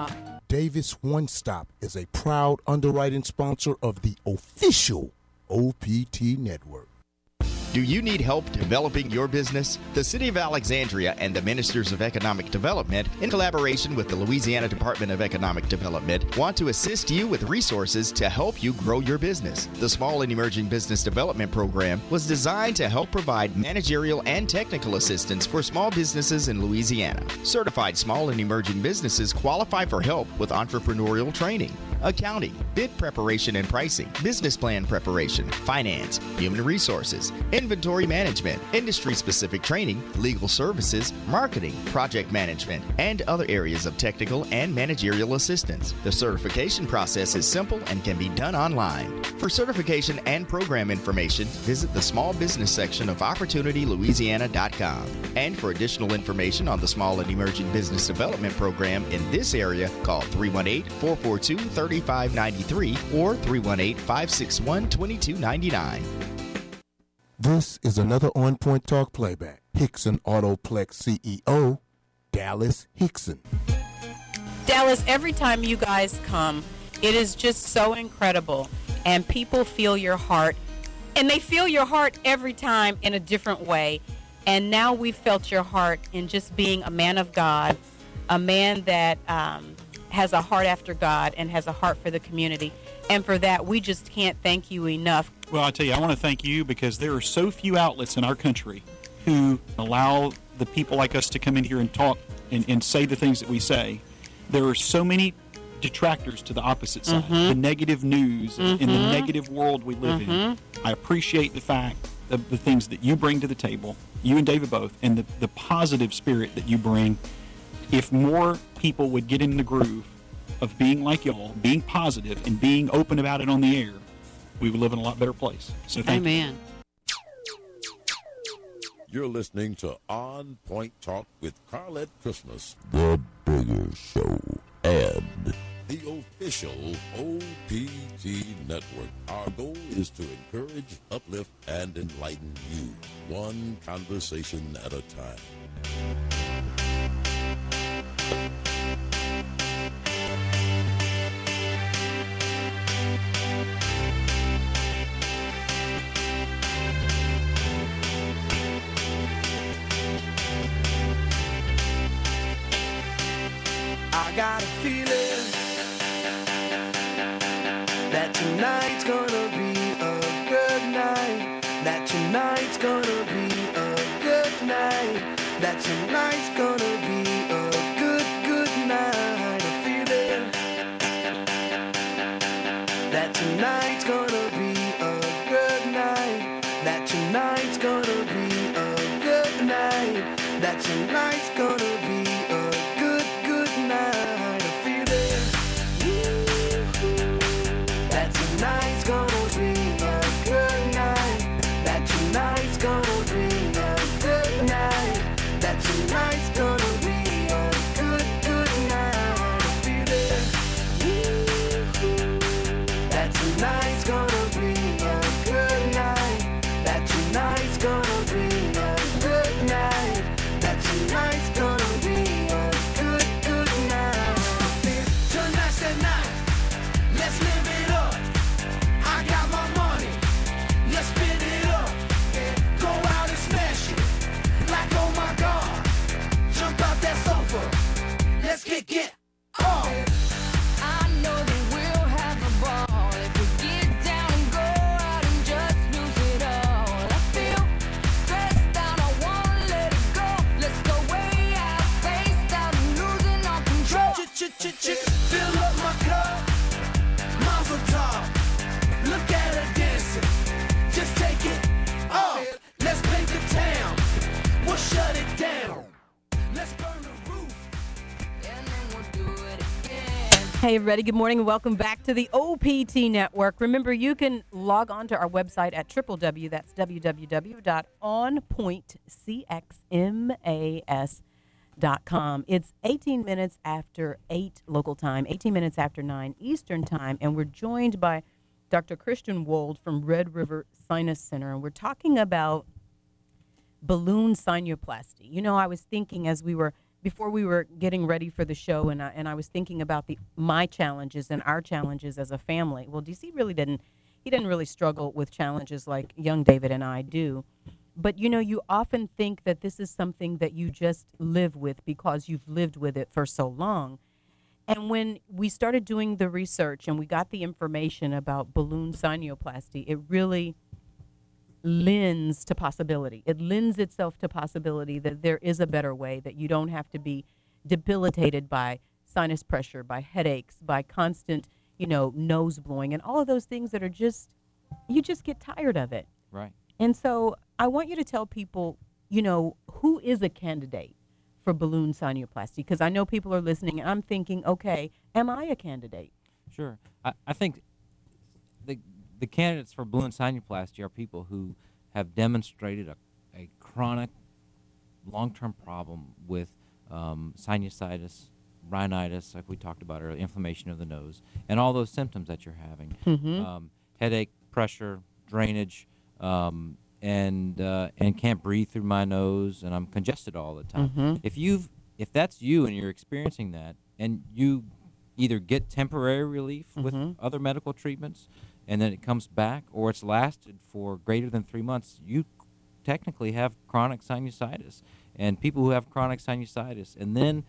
Davis One Stop is a proud underwriting sponsor of the official O P T Network. Do you need help developing your business? The City of Alexandria and the Ministers of Economic Development, in collaboration with the Louisiana Department of Economic Development, want to assist you with resources to help you grow your business. The Small and Emerging Business Development Program was designed to help provide managerial and technical assistance for small businesses in Louisiana. Certified small and emerging businesses qualify for help with entrepreneurial training, accounting, bid preparation and pricing, business plan preparation, finance, human resources, inventory management, industry-specific training, legal services, marketing, project management, and other areas of technical and managerial assistance. The certification process is simple and can be done online. For certification and program information, visit the small business section of opportunity louisiana dot com. And for additional information on the Small and Emerging Business Development Program in this area, call three one eight, four four two, three five nine three or three one eight, five six one, two two nine nine. This is another On Point Talk playback. Hickson Autoplex C E O, Dallas Hickson. Dallas, every time you guys come, it is just so incredible, and people feel your heart, and they feel your heart every time in a different way. And now we've felt your heart in just being a man of God, a man that um, has a heart after God and has a heart for the community. And for that, we just can't thank you enough. Well, I tell you, I want to thank you because there are so few outlets in our country who allow the people like us to come in here and talk and, and say the things that we say. There are so many detractors to the opposite side, Mhm. the negative news and the Mhm. negative world we live in. Mhm. I appreciate the fact of the things that you bring to the table, you and David both, and the, the positive spirit that you bring. If more people would get in the groove of being like y'all, being positive and being open about it on the air, we would live in a lot better place. So thank Amen. You're listening to On Point Talk with Carlette Christmas, The Bigger Show, and the official O P T Network. Our goal is to encourage, uplift, and enlighten you, one conversation at a time. I got a feeling that tonight's gonna be a good night. That tonight's gonna be a good night. That tonight's gonna be a good, good night. A feeling that tonight's gonna be a good night. That tonight's gonna be a good night. That tonight's gonna be a good, good night. A feeling that tonight's gonna be a good night. That tonight's gonna be a good night. That tonight's gonna be a good, good night. A feeling that tonight's gonna be a good night. That tonight's gonna be a good night. That tonight's gonna be a good, good night. Tonight's the night. Let's live it up. I got my money. Let's spin it up. Go out and smash it. Like, oh my God. Jump out that sofa. Let's kick it off. I know that we'll have a ball if we get down and go out and just lose it all. I feel stressed out, I wanna let it go. Let's go way out, spaced out and losing all control. Fill up my cup. Mazel tov. Look at her dancing. Just take it off. Let's paint the town. We'll shut it down. Let's burn the roof. And then we'll do it again. Hey, everybody. Good morning and welcome back to the O P T Network. Remember, you can log on to our website at w w w. That's w w w dot on point c x m a s dot com. It's eighteen minutes after eight local time, eighteen minutes after nine Eastern time, and we're joined by Doctor Christian Wold from Red River Sinus Center, and we're talking about balloon sinuplasty. You know, I was thinking as we were before we were getting ready for the show, and I, and I was thinking about the my challenges and our challenges as a family. Well, D C really didn't. He didn't really struggle with challenges like young David and I do. But, you know, you often think that this is something that you just live with because you've lived with it for so long. And when we started doing the research and we got the information about balloon sinuplasty, it really lends to possibility. It lends itself to possibility that there is a better way, that you don't have to be debilitated by sinus pressure, by headaches, by constant, you know, nose blowing, and all of those things that are just, you just get tired of it. Right. And so I want you to tell people, you know, who is a candidate for balloon sinuplasty? Because I know people are listening, and I'm thinking, okay, am I a candidate? Sure. I, I think the the candidates for balloon sinuplasty are people who have demonstrated a, a chronic, long-term problem with um, sinusitis, rhinitis, like we talked about earlier, inflammation of the nose, and all those symptoms that you're having. Mhm. Um, headache, pressure, drainage, um, and uh, and can't breathe through my nose, and I'm congested all the time. Mhm. If you've if that's you and you're experiencing that, and you either get temporary relief with Mhm. other medical treatments, and then it comes back, or it's lasted for greater than three months, you technically have chronic sinusitis. And people who have chronic sinusitis, and then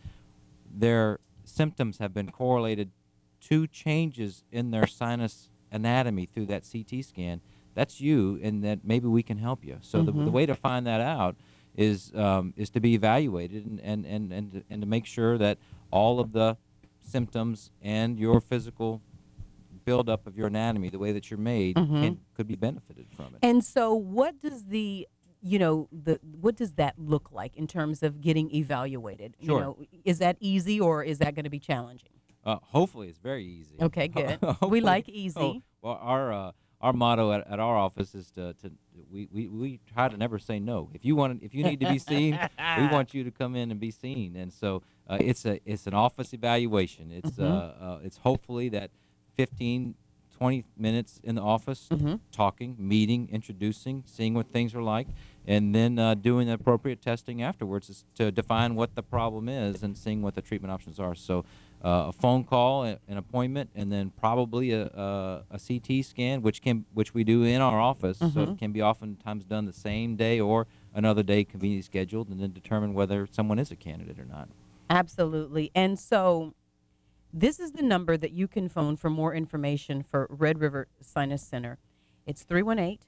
their symptoms have been correlated to changes in their sinus anatomy through that C T scan, that's you, and that maybe we can help you. So the, the Mhm. way to find that out is um, is to be evaluated and, and, and, and, to, and to make sure that all of the symptoms and your physical buildup of your anatomy, the way that you're made, Mhm. can, could be benefited from it. And so what does the, you know, the what does that look like in terms of getting evaluated? Sure. You know, is that easy or is that going to be challenging? Uh, hopefully, it's very easy. Okay, good. We Hopefully- like easy. Oh, well, our uh, our motto at, at our office is to, to we, we, we try to never say no. If you want, if you need to be seen, we want you to come in and be seen. And so uh, it's a it's an office evaluation. It's Mhm. uh, uh, it's hopefully that fifteen, twenty minutes in the office, Mhm. talking, meeting, introducing, seeing what things are like, and then uh, doing the appropriate testing afterwards is to define what the problem is and seeing what the treatment options are. So uh, a phone call, a- an appointment, and then probably a, a, a C T scan, which can which we do in our office. So Mhm. it can be oftentimes done the same day or another day conveniently scheduled, and then determine whether someone is a candidate or not. Absolutely. And so this is the number that you can phone for more information for Red River Sinus Center. It's three one eight,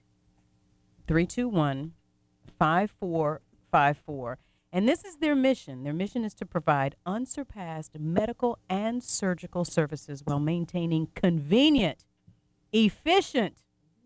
three two one, five four five four. And this is their mission. Their mission is to provide unsurpassed medical and surgical services while maintaining convenient, efficient,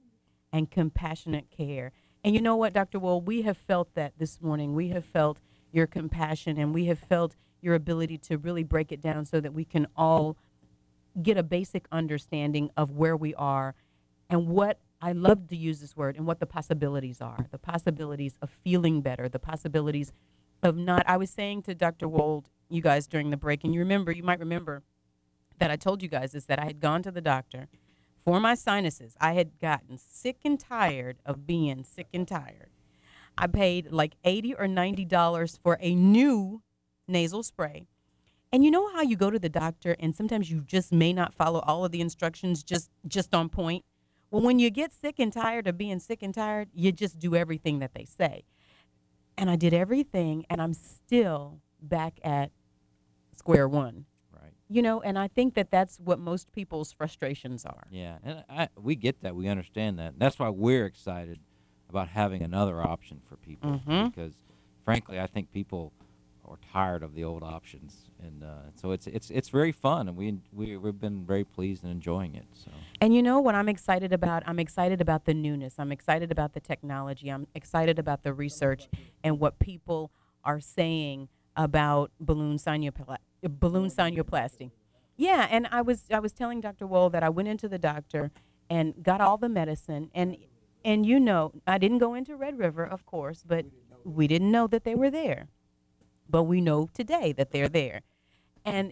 and compassionate care. And you know what, Doctor Wool, we have felt that this morning. We have felt your compassion, and we have felt your ability to really break it down so that we can all get a basic understanding of where we are and what, I love to use this word, and what the possibilities are. The possibilities of feeling better, the possibilities of not. I was saying to Doctor Wold, you guys, during the break, and you remember, you might remember that I told you guys is that I had gone to the doctor for my sinuses. I had gotten sick and tired of being sick and tired. I paid like eighty or ninety dollars for a new nasal spray. And you know how you go to the doctor and sometimes you just may not follow all of the instructions just just on point? Well, when you get sick and tired of being sick and tired, you just do everything that they say. And I did everything, and I'm still back at square one. Right. You know, and I think that that's what most people's frustrations are. Yeah, and I, we get that. We understand that. That's why we're excited about having another option for people. Mhm. Because, frankly, I think people are tired of the old options, and uh, so it's it's it's very fun, and we we we've been very pleased and enjoying it. So And you know what I'm excited about? I'm excited about the newness. I'm excited about the technology. I'm excited about the research and what people are saying about balloon sinupla- balloon sinuplasty. Yeah, and I was I was telling Doctor Wool that I went into the doctor and got all the medicine, and and you know, I didn't go into Red River, of course, but we didn't know that they were there. But we know today that they're there. And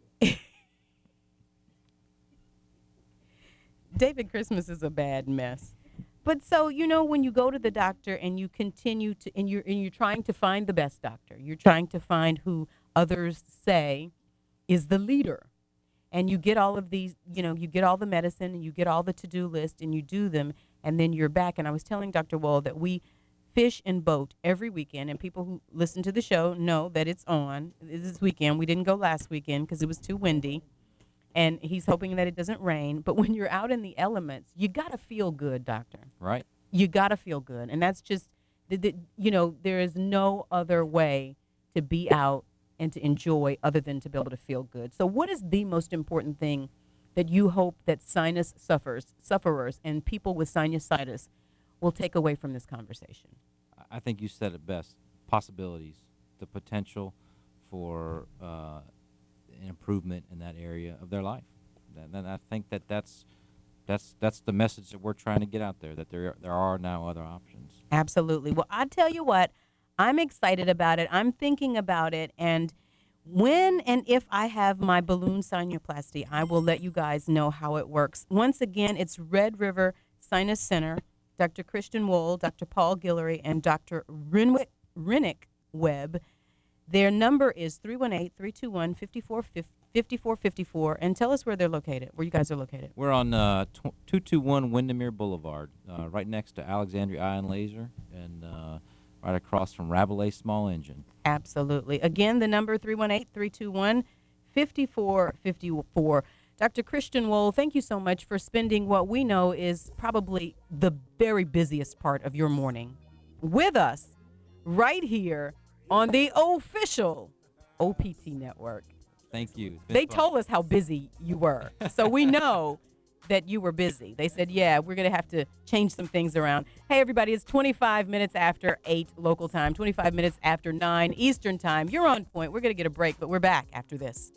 David Christmas is a bad mess. But so, you know, when you go to the doctor and you continue to, and you're, and you're trying to find the best doctor, you're trying to find who others say is the leader. And you get all of these, you know, you get all the medicine and you get all the to-do list and you do them, and then you're back. And I was telling Doctor Wohl that we fish and boat every weekend, and people who listen to the show know that it's on this weekend. We didn't go last weekend because it was too windy, and he's hoping that it doesn't rain. But when you're out in the elements, you got to feel good, doctor. Right. You got to feel good. And that's just, the, the, you know, there is no other way to be out and to enjoy other than to be able to feel good. So what is the most important thing that you hope that sinus sufferers, sufferers and people with sinusitis will take away from this conversation? I think you said it best. Possibilities, the potential for uh, an improvement in that area of their life. And, and I think that that's that's that's the message that we're trying to get out there, that there there are now other options. Absolutely. Well, I tell you what, I'm excited about it. I'm thinking about it, and when and if I have my balloon sinuplasty, I will let you guys know how it works. Once again, it's Red River Sinus Center. Doctor Christian Wohl, Doctor Paul Guillory, and Doctor Renwick, Rennick Webb. Their number is three one eight, three two one, five four five four. And tell us where they're located, where you guys are located. We're on uh, two two one Windermere Boulevard, uh, right next to Alexandria Eye and Laser, and uh, right across from Rabelais Small Engine. Absolutely. Again, the number three one eight, three two one, five four five four. Doctor Christian Wohl, thank you so much for spending what we know is probably the very busiest part of your morning with us right here on the official O P T network. Thank you. They fun. told us how busy you were, so we know that you were busy. They said, yeah, we're going to have to change some things around. Hey, everybody, it's twenty-five minutes after eight local time, twenty-five minutes after nine Eastern time. You're on point. We're going to get a break, but we're back after this.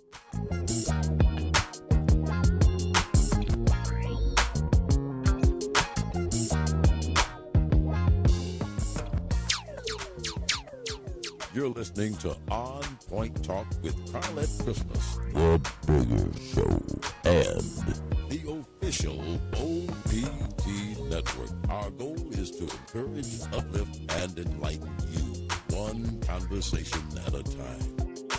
You're listening to On Point Talk with Carlette Christmas, The Bigger Show, and the official O P T Network. Our goal is to encourage, uplift, and enlighten you, one conversation at a time.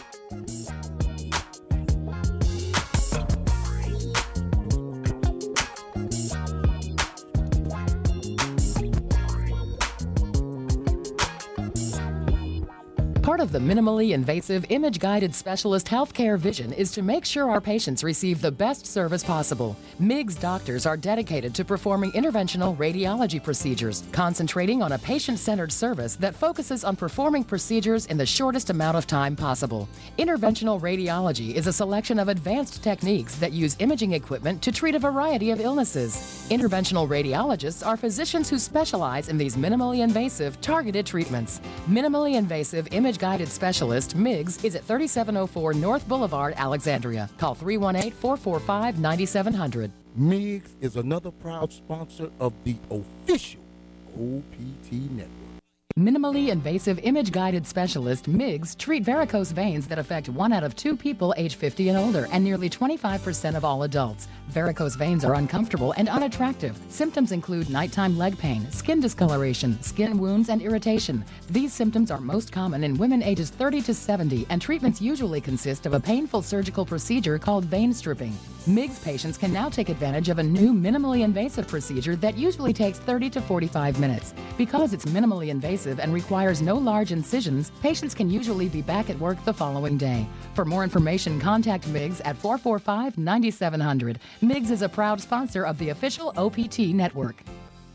Part of the minimally invasive image-guided specialist healthcare vision is to make sure our patients receive the best service possible. M I G S doctors are dedicated to performing interventional radiology procedures, concentrating on a patient-centered service that focuses on performing procedures in the shortest amount of time possible. Interventional radiology is a selection of advanced techniques that use imaging equipment to treat a variety of illnesses. Interventional radiologists are physicians who specialize in these minimally invasive, targeted treatments. Minimally invasive image Guided Specialist, M I G S, is at thirty-seven oh four North Boulevard, Alexandria. Call three one eight, four four five, nine seven zero zero. M I G S is another proud sponsor of the official O P T Network. Minimally invasive image-guided specialist M I G S treat varicose veins that affect one out of two people age fifty and older and nearly twenty-five percent of all adults. Varicose veins are uncomfortable and unattractive. Symptoms include nighttime leg pain, skin discoloration, skin wounds, and irritation. These symptoms are most common in women ages thirty to seventy, and treatments usually consist of a painful surgical procedure called vein stripping. M I G S patients can now take advantage of a new minimally invasive procedure that usually takes thirty to forty-five minutes. Because it's minimally invasive and requires no large incisions, patients can usually be back at work the following day. For more information, contact M I G S at four four five, nine seven zero zero. M I G S is a proud sponsor of the official O P T network.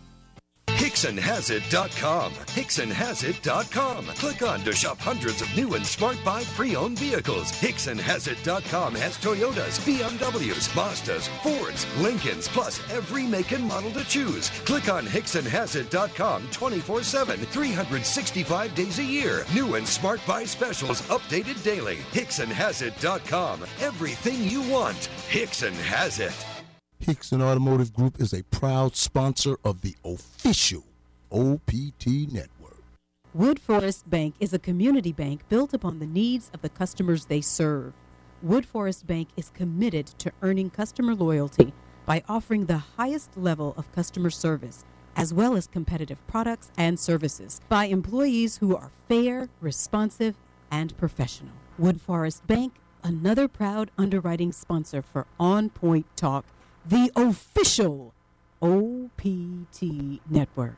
Hickson Has It dot com. Hickson Has It dot com. Click on to shop hundreds of new and smart buy pre-owned vehicles. Hickson Has It dot com has Toyotas, B M Ws, Mazdas, Fords, Lincolns, plus every make and model to choose. Click on Hickson Has It dot com twenty-four seven, three hundred sixty-five days a year. New and smart buy specials updated daily. Hickson Has It dot com. Everything you want. Hickson has it. Hickson Automotive Group is a proud sponsor of the official O P T Network. Wood Forest Bank is a community bank built upon the needs of the customers they serve. Wood Forest Bank is committed to earning customer loyalty by offering the highest level of customer service, as well as competitive products and services, by employees who are fair, responsive, and professional. Wood Forest Bank, another proud underwriting sponsor for On Point Talk, the official O P T network.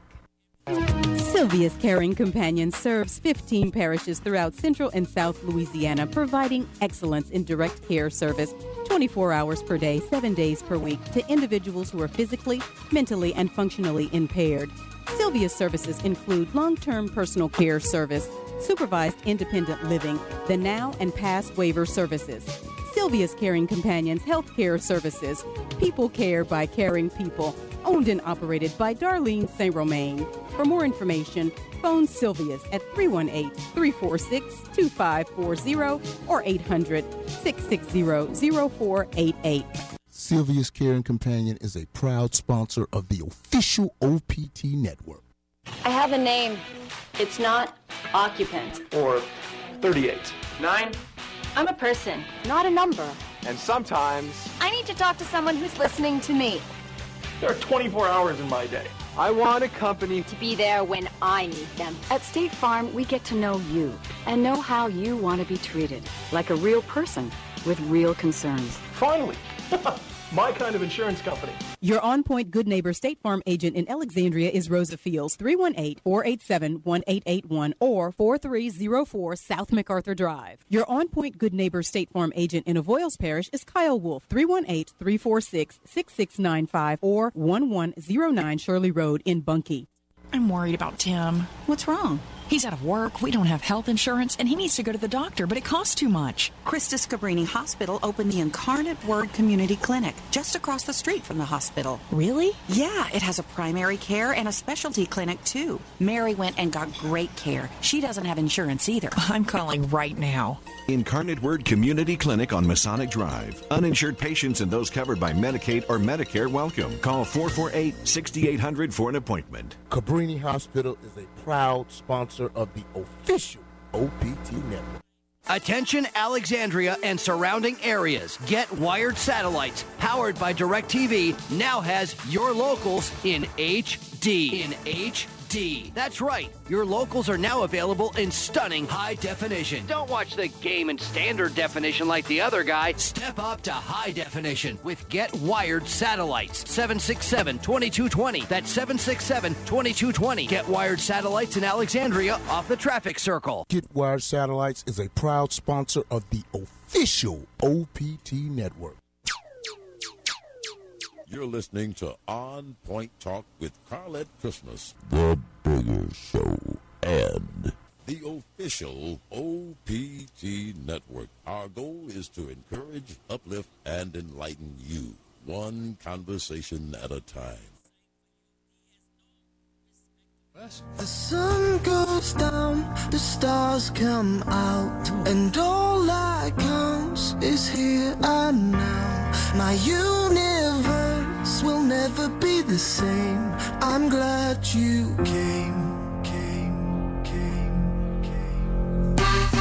Sylvia's Caring Companion serves fifteen parishes throughout Central and South Louisiana, providing excellence in direct care service twenty-four hours per day, seven days per week to individuals who are physically, mentally, and functionally impaired. Sylvia's services include long-term personal care service, supervised independent living, the now and past waiver services, Sylvia's Caring Companions Health Care Services, People Care by Caring People, owned and operated by Darlene Saint Romain. For more information, phone Sylvia's at three one eight, three four six, two five four zero or eight hundred, six six zero, zero four eight eight. Sylvia's Caring Companion is a proud sponsor of the official O P T network. I have a name. It's not occupant. Or thirty-eight. Nine. I'm a person, not a number. And sometimes I need to talk to someone who's listening to me. there are twenty-four hours in my day. I want a company To be there when I need them. At State Farm, we get to know you and know how you want to be treated, like a real person with real concerns. Finally, my kind of insurance company. Your On Point Good Neighbor State Farm agent in Alexandria is Rosa Fields, three one eight, four eight seven, one eight eight one or four three zero four South MacArthur Drive. Your On Point Good Neighbor State Farm agent in Avoyles Parish is Kyle Wolf, three one eight, three four six, six six nine five or one one zero nine Shirley Road in Bunkie. I'm worried about Tim. What's wrong? He's out of work, we don't have health insurance, and he needs to go to the doctor, but it costs too much. Christus Cabrini Hospital opened the Incarnate Word Community Clinic just across the street from the hospital. Really? Yeah, it has a primary care and a specialty clinic, too. Mary went and got great care. She doesn't have insurance either. I'm calling right now. Incarnate Word Community Clinic on Masonic Drive. Uninsured patients and those covered by Medicaid or Medicare welcome. Call four four eight, six eight hundred for an appointment. Cabrini Hospital is a proud sponsor of the official O P T network. Attention Alexandria and surrounding areas. Get Wired Satellites, powered by DirecTV, now has your locals in H D. In H D. That's right. Your locals are now available in stunning high definition. Don't watch the game in standard definition like the other guy. Step up to high definition with Get Wired Satellites. seven six seven, two two two zero. That's seven six seven, two two two zero. Get Wired Satellites in Alexandria off the traffic circle. Get Wired Satellites is a proud sponsor of the official O P T network. You're listening to On Point Talk with Carlette Christmas, the Bigger Show, and the official O P T network. Our goal is to encourage, uplift, and enlighten you, one conversation at a time. The sun goes down, the stars come out, and all that counts is here and now. My universe will never be the same. I'm glad you came, came, came, came.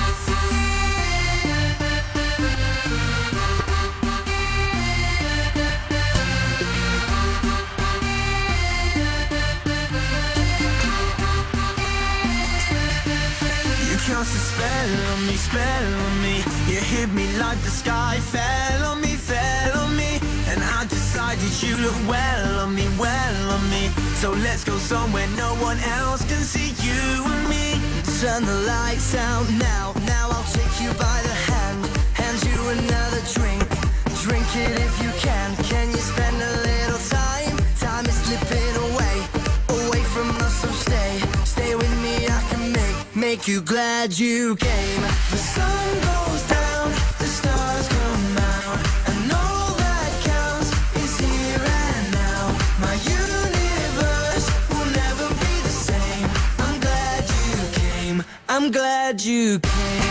Cast a spell on me, spell on me. You hit me like the sky fell on me, fell on me. And I decided you look well on me, well on me. So let's go somewhere no one else can see you and me. Turn the lights out now, now I'll take you by the hand. Hand you another drink, drink it if you can. Can you spend a little time? Time is slipping away, away from us, so stay. Stay with me, I can make Make you glad you came. The sun goes down, the stars come out, and all that counts is here and now. My universe will never be the same. I'm glad you came. I'm glad you came.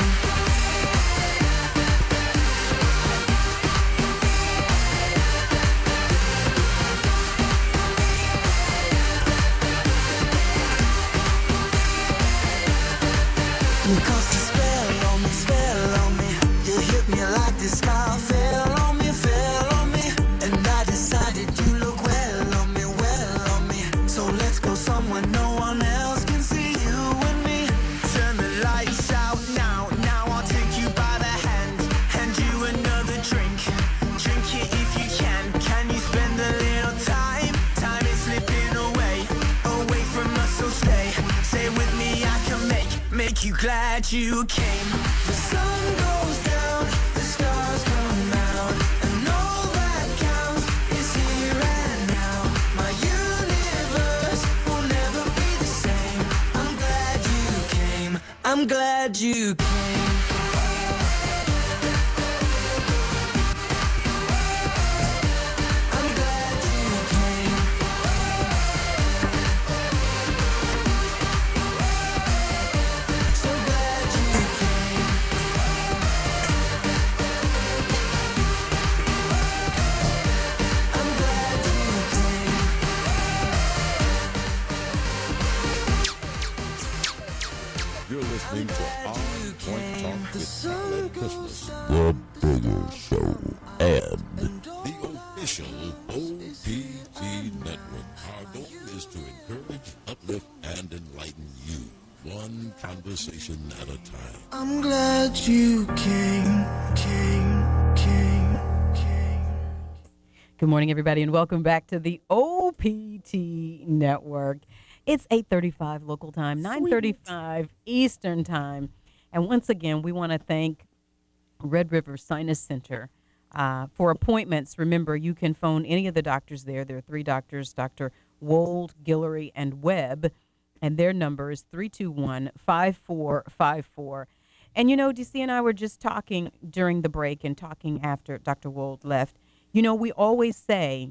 You cast a spell on me, spell on me. You hit me like the sky fell on me, fell on me. And I decided you look well on me, well on me. So let's go somewhere no one else can see you and me. Turn the lights out now, now I'll take you by the make you glad you came. The sun goes down, the stars come out, and all that counts is here and now. My universe will never be the same. I'm glad you came. I'm glad you came. You're listening to On Point Talk with Alan Christmas, the bigger show, and the official O P T network. Our goal is to encourage, uplift, and enlighten you, one conversation at a time. I'm glad you came, came, came, came. Good morning, everybody, and welcome back to the O P T Network. It's eight thirty-five local time, nine thirty-five Eastern time. And once again, we want to thank Red River Sinus Center uh, for appointments. Remember, you can phone any of the doctors there. There are three doctors, Doctor Wold, Guillory, and Webb. And their number is three two one, five four five four. And, you know, D C and I were just talking during the break and talking after Doctor Wold left. You know, we always say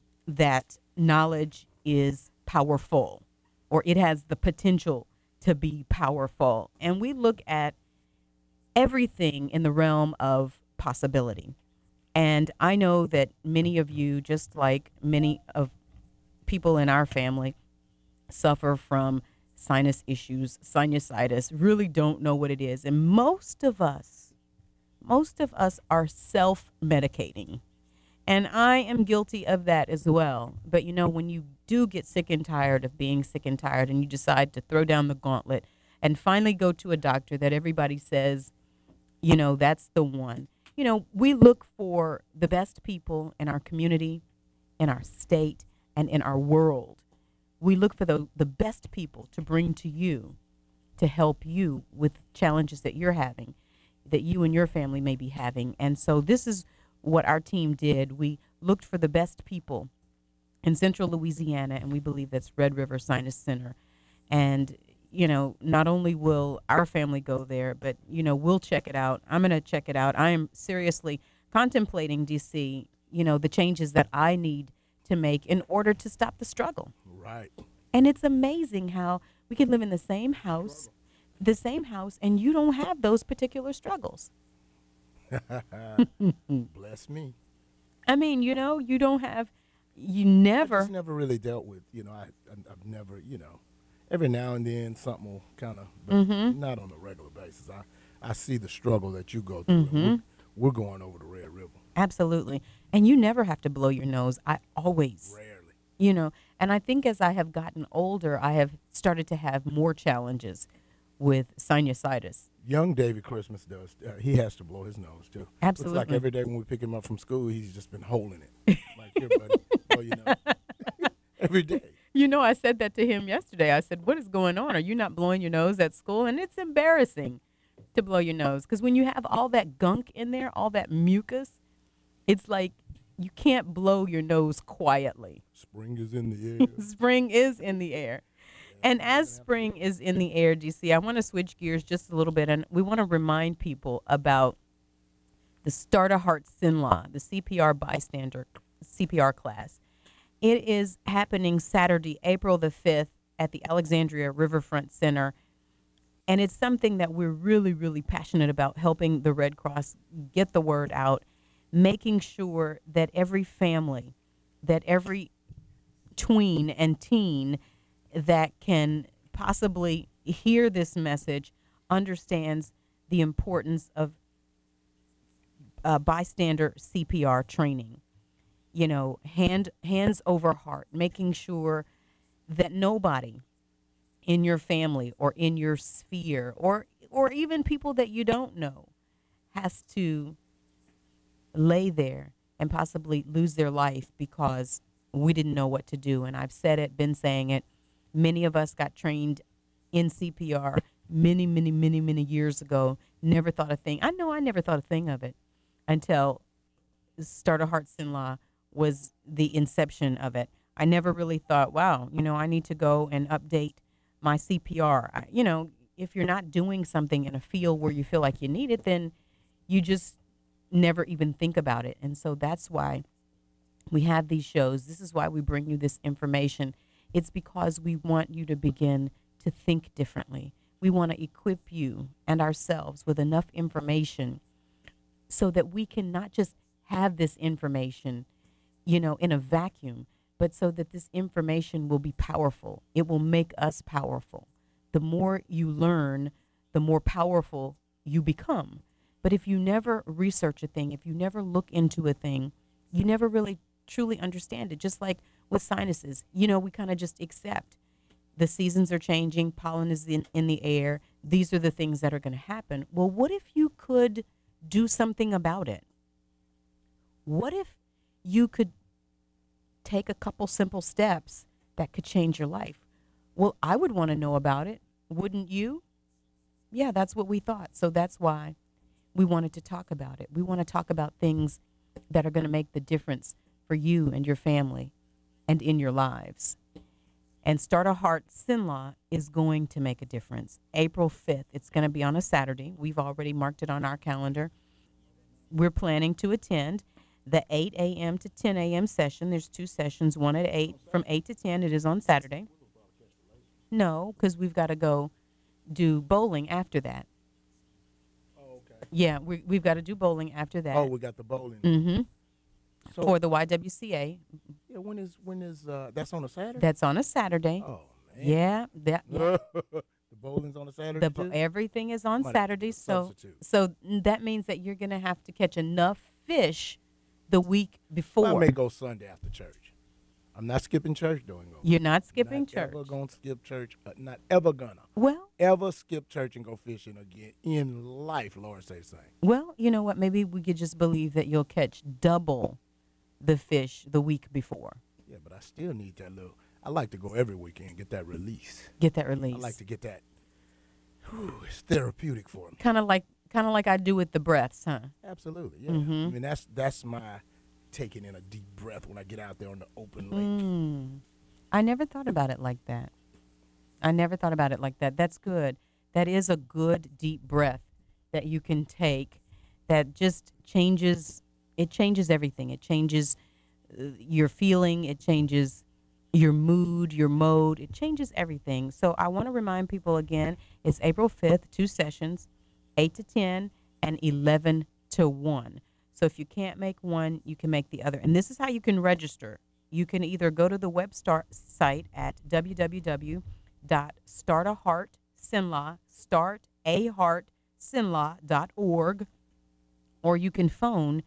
that knowledge is powerful, or it has the potential to be powerful. And we look at everything in the realm of possibility. And I know that many of you, just like many of people in our family, suffer from sinus issues, sinusitis, really don't know what it is. And most of us, most of us are self-medicating. And I am guilty of that as well. But, you know, when you do get sick and tired of being sick and tired and you decide to throw down the gauntlet and finally go to a doctor that everybody says, you know, that's the one. You know, we look for the best people in our community, in our state, and in our world. We look for the, the best people to bring to you to help you with challenges that you're having, that you and your family may be having. And so this is what our team did. We looked for the best people in central Louisiana, and we believe that's Red River Sinus Center. And, you know, not only will our family go there, but, you know, we'll check it out. I'm going to check it out. I am seriously contemplating, D C, you know, the changes that I need to make in order to stop the struggle. Right. And it's amazing how we can live in the same house, the same house, and you don't have those particular struggles. Bless me. I mean, you know, you don't have, you never. I just never really dealt with, you know, I, I've never, you know, every now and then something will kind of, but Mhm. not on a regular basis. I, I see the struggle that you go through. and Mhm. We're, we're going over the Red River. Absolutely. And you never have to blow your nose. I always. Rarely. You know, and I think as I have gotten older, I have started to have more challenges with sinusitis. Young David Christmas does. Uh, he has to blow his nose, too. Looks like Absolutely. every day when we pick him up from school, he's just been holding it. Like, here, buddy, blow your nose. Every day. You know, I said that to him yesterday. I said, what is going on? Are you not blowing your nose at school? And it's embarrassing to blow your nose because when you have all that gunk in there, all that mucus, it's like you can't blow your nose quietly. Spring is in the air. Spring is in the air. And as spring is in the air, D C, I want to switch gears just a little bit, and we want to remind people about the Start a Heart Sin Law, the C P R bystander C P R class. It is happening Saturday, April the fifth at the Alexandria Riverfront Center, and it's something that we're really, really passionate about, helping the Red Cross get the word out, making sure that every family, that every tween and teen that can possibly hear this message understands the importance of uh, bystander C P R training. You know, hand hands over heart, making sure that nobody in your family or in your sphere or or even people that you don't know has to lay there and possibly lose their life because we didn't know what to do. And I've said it, been saying it. Many of us got trained in C P R. many, many, many, many years ago. Never thought a thing. I know I never thought a thing of it until Starter Heart Sin-La was the inception of it. I never really thought, wow, you know, I need to go and update my C P R. I, you know, if you're not doing something in a field where you feel like you need it, then you just never even think about it. And so that's why we have these shows. This is why we bring you this information. It's because we want you to begin to think differently. We want to equip you and ourselves with enough information so that we can not just have this information, you know, in a vacuum, but so that this information will be powerful. It will make us powerful. The more you learn, the more powerful you become. But if you never research a thing, if you never look into a thing, you never really truly understand it. Just like with sinuses, you know, we kind of just accept the seasons are changing, pollen is in, in the air. These are the things that are going to happen. Well, what if you could do something about it? What if you could take a couple simple steps that could change your life? Well, I would want to know about it. Wouldn't you? Yeah, that's what we thought. So that's why we wanted to talk about it. We want to talk about things that are going to make the difference for you and your family and in your lives. And Starter Heart Sin-La is going to make a difference. April fifth, it's going to be on a Saturday. We've already marked it on our calendar. We're planning to attend the eight a.m. to ten a.m. session. There's two sessions, one at eight, from eight to ten. It is on Saturday. No, because we've got to go do bowling after that. Oh, okay. Yeah, we, we've got to do bowling after that. Oh, we got the bowling. Mm-hmm. So- For the Y W C A. Yeah, when is when is uh that's on a Saturday? That's on a Saturday. Oh man. Yeah, that. Yeah. The bowling's on a Saturday. The, bo- too? everything is on Might Saturday, so substitute. so that means that you're gonna have to catch enough fish the week before. I may go Sunday after church. I'm not skipping church during go. You're not skipping not church. Ever gonna skip church? Uh, not ever gonna. Well, ever skip church and go fishing again in life. Lord say the same. Well, you know what? Maybe we could just believe that you'll catch double the fish the week before. Yeah, but I still need that little. I like to go every weekend, get that release. Get that release. I like to get that. Whew, it's therapeutic for me. Kind of like, kind of like I do with the breaths, huh? Absolutely, yeah. Mhm. I mean, that's that's my taking in a deep breath when I get out there on the open lake. Mm. I never thought about it like that. I never thought about it like that. That's good. That is a good deep breath that you can take that just changes, it changes everything. It changes uh, your feeling. It changes your mood, your mode. It changes everything. So I want to remind people again, it's April fifth, two sessions, eight to ten and eleven to one. So if you can't make one, you can make the other. And this is how you can register. You can either go to the website site at w w w dot start a heart sinla start a heart sinla dot org, or you can phone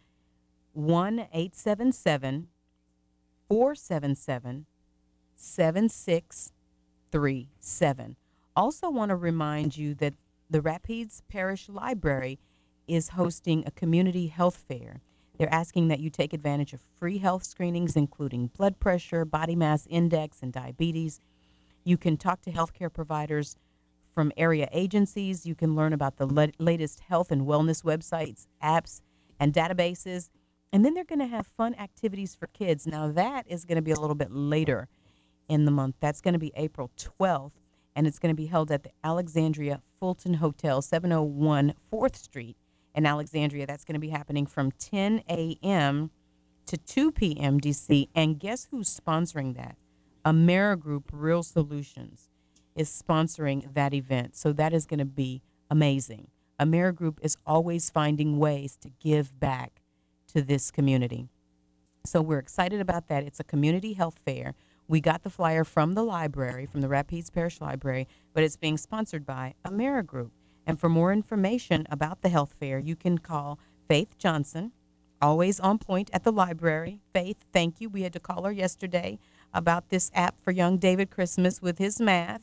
one eight seven seven, four seven seven, seven six three seven. Also want to remind you that the Rapides Parish Library is hosting a community health fair. They're asking that you take advantage of free health screenings, including blood pressure, body mass index, and diabetes. You can talk to healthcare providers from area agencies. You can learn about the le- latest health and wellness websites, apps, and databases. And then they're going to have fun activities for kids. Now, that is going to be a little bit later in the month. That's going to be April twelfth, and it's going to be held at the Alexandria Fulton Hotel, seven oh one fourth Street. In Alexandria. That's going to be happening from ten a.m. to two p.m. D C. And guess who's sponsoring that? AmeriGroup Real Solutions is sponsoring that event. So that is going to be amazing. AmeriGroup is always finding ways to give back to this community. So we're excited about that. It's a community health fair. We got the flyer from the library, from the Rapides Parish Library, but it's being sponsored by AmeriGroup. And for more information about the health fair, you can call Faith Johnson, always on point at the library. Faith, thank you. We had to call her yesterday about this app for young David Christmas with his math.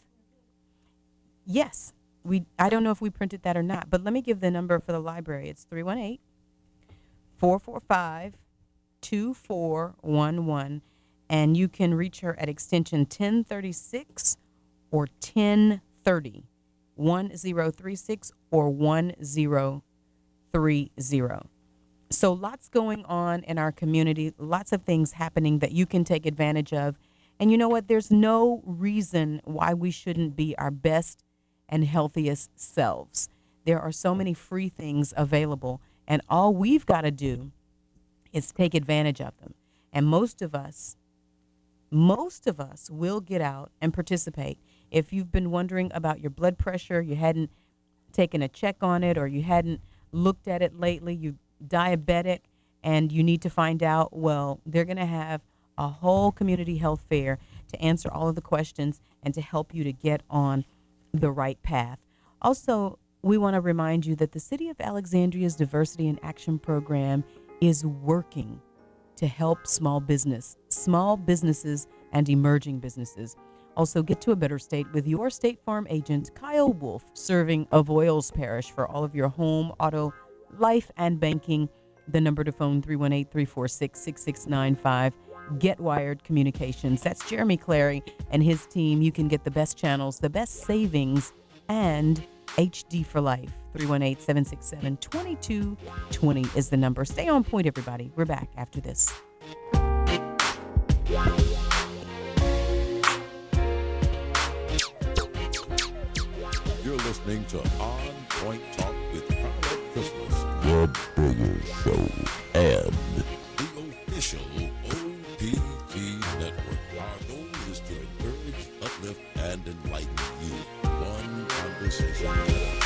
Yes, we. I don't know if we printed that or not, but let me give the number for the library. It's three one eight, four four five, two four one one, and you can reach her at extension ten thirty-six or ten thirty. one zero three six or one zero three zero. So lots going on in our community, lots of things happening that you can take advantage of. And you know what? There's no reason why we shouldn't be our best and healthiest selves. There are so many free things available, and all we've got to do is take advantage of them. And most of us, most of us will get out and participate. If you've been wondering about your blood pressure, you hadn't taken a check on it, or you hadn't looked at it lately, you're diabetic, and you need to find out, well, they're going to have a whole community health fair to answer all of the questions and to help you to get on the right path. Also, we want to remind you that the City of Alexandria's Diversity in Action program is working to help small business, small businesses and emerging businesses. Also, get to a better state with your State Farm agent, Kyle Wolf, serving Avoyles Parish for all of your home, auto, life, and banking. The number to phone, three one eight, three four six, six six nine five. Get Wired Communications. That's Jeremy Clary and his team. You can get the best channels, the best savings, and H D for life. three one eight, seven six seven, two two two zero is the number. Stay on point, everybody. We're back after this. You're listening to On Point Talk with Carla Christmas, the biggest show, and the official O P T network. Our goal is to encourage, uplift, and enlighten you. One conversation at a time.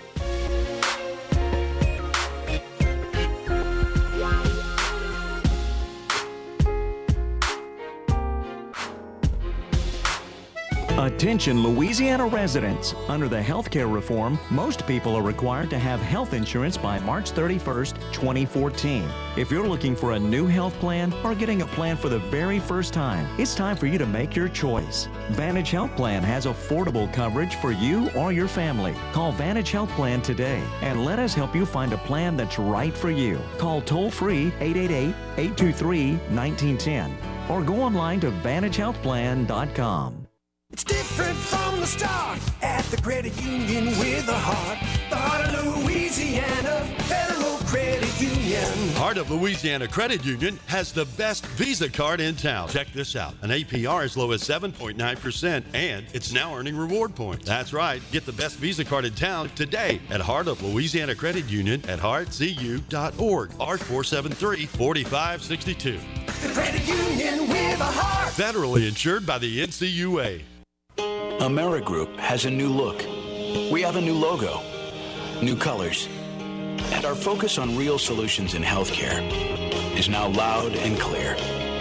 Attention Louisiana residents. Under the healthcare reform, most people are required to have health insurance by March thirty-first, twenty fourteen. If you're looking for a new health plan or getting a plan for the very first time, it's time for you to make your choice. Vantage Health Plan has affordable coverage for you or your family. Call Vantage Health Plan today and let us help you find a plan that's right for you. Call toll-free eight eight eight, eight two three, one nine one zero or go online to vantage health plan dot com. It's different from the start at the credit union with a heart. The heart of Louisiana, Federal Credit Union. Heart of Louisiana Credit Union has the best Visa card in town. Check this out. An A P R as low as seven point nine percent, and it's now earning reward points. That's right. Get the best Visa card in town today at Heart of Louisiana Credit Union at heart c u dot org or four seven three, four five six two. The credit union with a heart. Federally insured by the N C U A. Amerigroup has a new look. We have a new logo, new colors, and our focus on real solutions in healthcare is now loud and clear.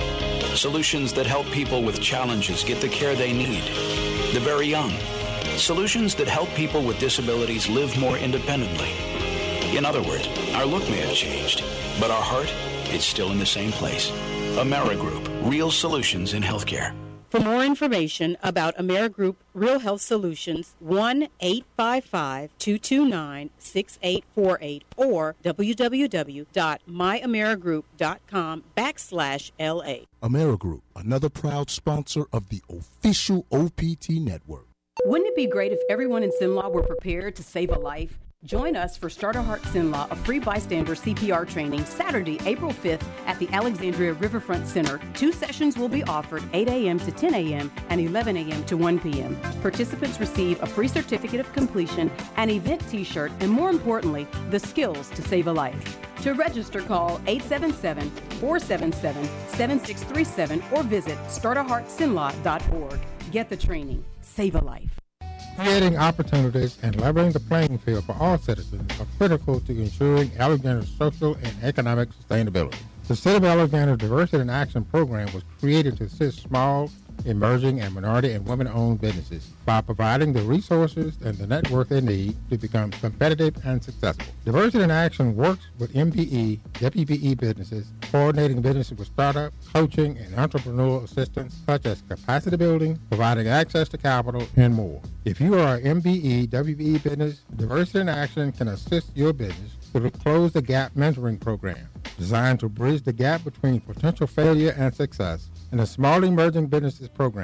Solutions that help people with challenges get the care they need, the very young. Solutions that help people with disabilities live more independently. In other words, our look may have changed, but our heart is still in the same place. Amerigroup, real solutions in healthcare. For more information about Amerigroup Real Health Solutions, one eight five five, two two nine, six eight four eight or w w w dot my amerigroup dot com backslash L A. Amerigroup, another proud sponsor of the official O P T network. Wouldn't it be great if everyone in Sinlaw were prepared to save a life? Join us for Start a Heart Sinlaw, a free bystander C P R training, Saturday, April fifth at the Alexandria Riverfront Center. Two sessions will be offered, eight a.m. to ten a.m. and eleven a.m. to one p.m. Participants receive a free certificate of completion, an event t-shirt, and more importantly, the skills to save a life. To register, call eight seven seven, four seven seven, seven six three seven or visit start a heart sinlaw dot org. Get the training. Save a life. Creating opportunities and leveling the playing field for all citizens are critical to ensuring Alexandria's social and economic sustainability. The City of Alexandria Diversity in Action program was created to assist small, emerging, and minority and women-owned businesses by providing the resources and the network they need to become competitive and successful. Diversity in Action works with M B E, W B E businesses, coordinating businesses with startup, coaching, and entrepreneurial assistance such as capacity building, providing access to capital, and more. If you are an M B E, W B E business, Diversity in Action can assist your business through the Close the Gap mentoring program, designed to bridge the gap between potential failure and success, and the Small Emerging Businesses program,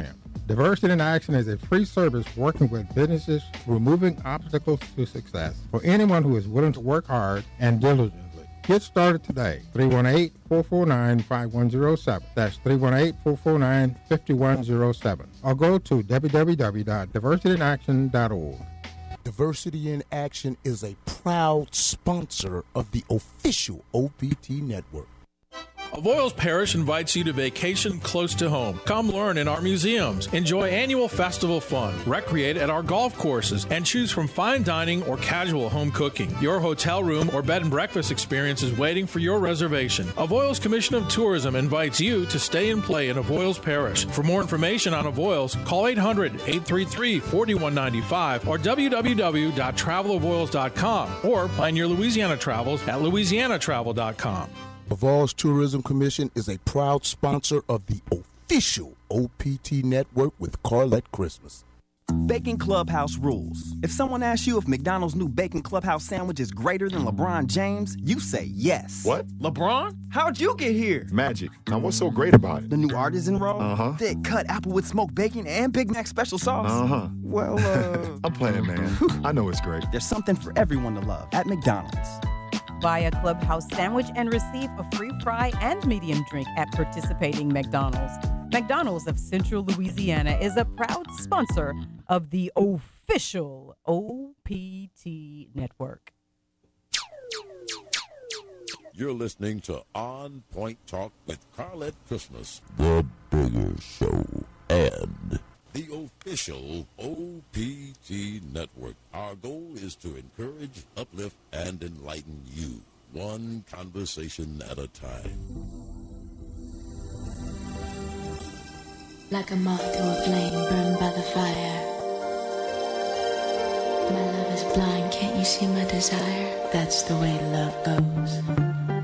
Diversity in Action is a free service working with businesses removing obstacles to success for anyone who is willing to work hard and diligently. Get started today. three one eight, four four nine, five one zero seven. That's three one eight, four four nine, five one zero seven. Or go to w w w dot diversity in action dot org. Diversity in Action is a proud sponsor of the official O P T network. Avoyles Parish invites you to vacation close to home. Come learn in our museums, enjoy annual festival fun, recreate at our golf courses, and choose from fine dining or casual home cooking. Your hotel room or bed and breakfast experience is waiting for your reservation. Avoyles Commission of Tourism invites you to stay and play in Avoyles Parish. For more information on Avoyles, call eight hundred, eight three three, four one nine five or w w w dot travel avoyles dot com or plan your Louisiana travels at louisiana travel dot com. Avoyles Tourism Commission is a proud sponsor of the official O P T network with Carlette Christmas. Bacon Clubhouse rules. If someone asks you if McDonald's new Bacon Clubhouse sandwich is greater than LeBron James, you say yes. What? LeBron? How'd you get here? Magic. Now what's so great about it? The new artisan roll? Uh-huh. Thick cut apple with smoked bacon and Big Mac special sauce? Uh-huh. Well, uh... I'm playing, man. I know it's great. There's something for everyone to love at McDonald's. Buy a Clubhouse sandwich and receive a free fry and medium drink at participating McDonald's. McDonald's of Central Louisiana is a proud sponsor of the official O P T network. You're listening to On Point Talk with Carlette Christmas, the bigger show, and the official O P T network. Our goal is to encourage, uplift, and enlighten you, one conversation at a time. Like a moth to a flame burned by the fire. My love is blind, can't you see my desire? That's the way love goes.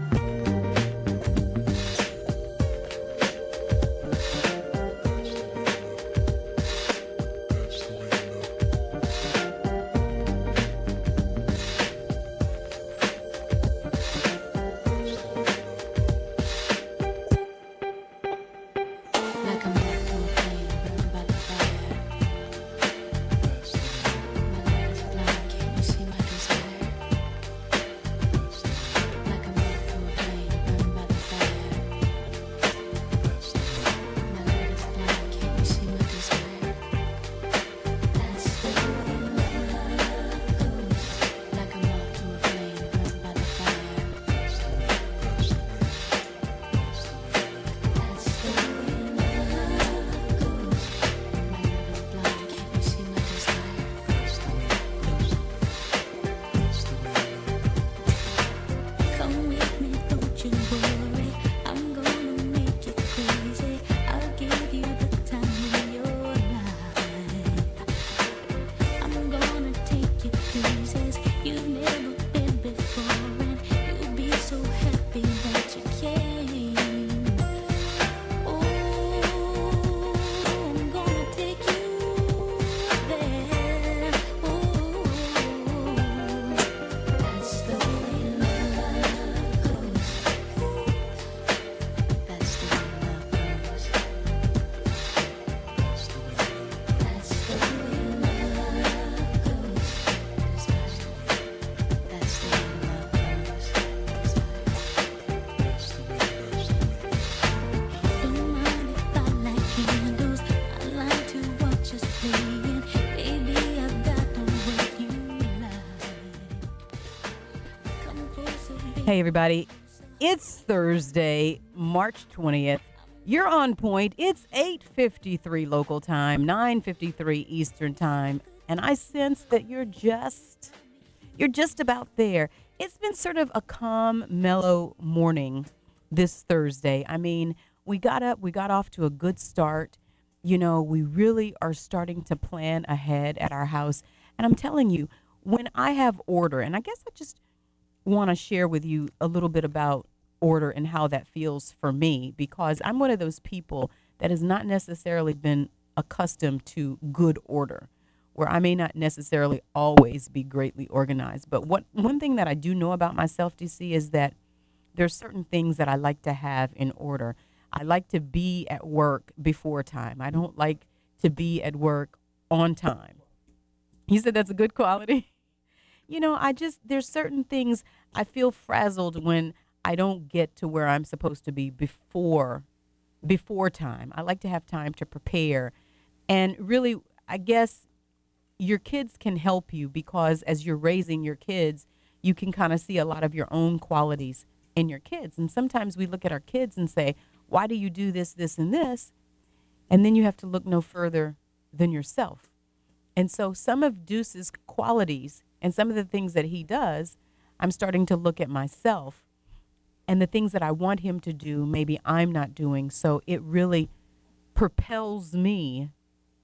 Hey, everybody. It's Thursday, March twentieth. You're on point. It's eight fifty-three local time, nine fifty-three Eastern time, and I sense that you're just, you're just about there. It's been sort of a calm, mellow morning this Thursday. I mean, we got up, we got off to a good start. You know, we really are starting to plan ahead at our house. And I'm telling you, when I have order, and I guess I just want to share with you a little bit about order and how that feels for me, because I'm one of those people that has not necessarily been accustomed to good order, where I may not necessarily always be greatly organized. But what one thing that I do know about myself, D C, is that there's certain things that I like to have in order. I like to be at work before time. I don't like to be at work on time. He said that's a good quality. You know, I just, there's certain things I feel frazzled when I don't get to where I'm supposed to be before, before time. I like to have time to prepare. And really, I guess your kids can help you because as you're raising your kids, you can kind of see a lot of your own qualities in your kids. And sometimes we look at our kids and say, why do you do this, this, and this? And then you have to look no further than yourself. And so some of Deuce's qualities and some of the things that he does, I'm starting to look at myself and the things that I want him to do, maybe I'm not doing. So it really propels me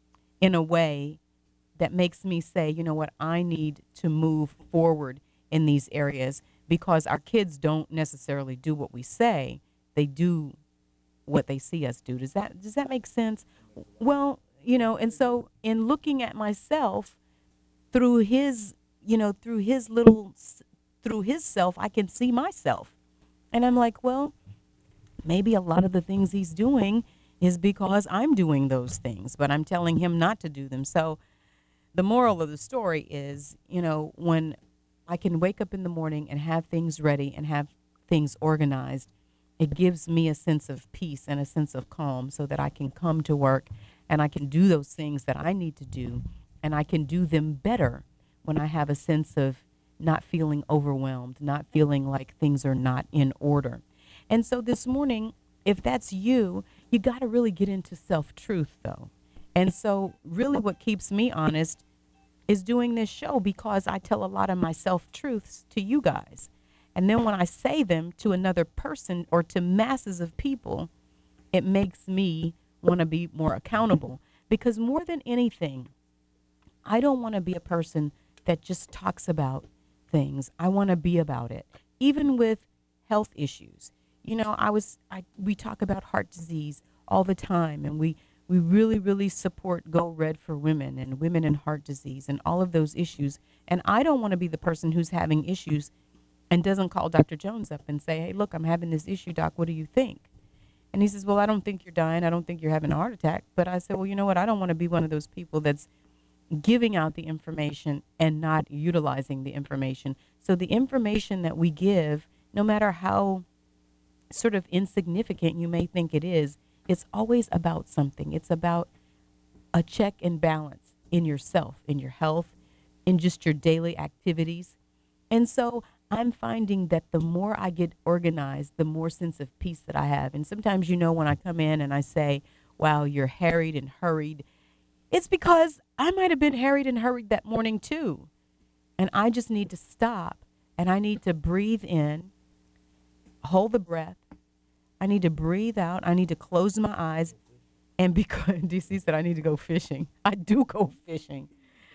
in a way that makes me say, you know what, I need to move forward in these areas because our kids don't necessarily do what we say. They do what they see us do. Does that, does that make sense? Well, you know, and so in looking at myself through his, you know, through his little, through his self, I can see myself. And I'm like, well, maybe a lot of the things he's doing is because I'm doing those things, but I'm telling him not to do them. So the moral of the story is, you know, when I can wake up in the morning and have things ready and have things organized, it gives me a sense of peace and a sense of calm so that I can come to work and I can do those things that I need to do, and I can do them better when I have a sense of not feeling overwhelmed, not feeling like things are not in order. And so this morning, if that's you, you got to really get into self-truth, though. And so really what keeps me honest is doing this show because I tell a lot of my self-truths to you guys. And then when I say them to another person or to masses of people, it makes me want to be more accountable. Because more than anything, I don't want to be a person that just talks about things. I want to be about it. Even with health issues. You know, I was I we talk about heart disease all the time, and we we really, really support Go Red for Women and women in heart disease and all of those issues. And I don't want to be the person who's having issues and doesn't call Doctor Jones up and say, hey, look, I'm having this issue, doc. What do you think? And he says, well, I don't think you're dying. I don't think you're having a heart attack. But I said, well, you know what? I don't want to be one of those people that's giving out the information and not utilizing the information. So the information that we give, no matter how sort of insignificant you may think it is, it's always about something. It's about a check and balance in yourself, in your health, in just your daily activities. And so I'm finding that the more I get organized, the more sense of peace that I have. And sometimes, you know, when I come in and I say, wow, you're harried and hurried, it's because I might have been harried and hurried that morning too. And I just need to stop and I need to breathe in, hold the breath. I need to breathe out. I need to close my eyes. And because D C said I need to go fishing. I do go fishing.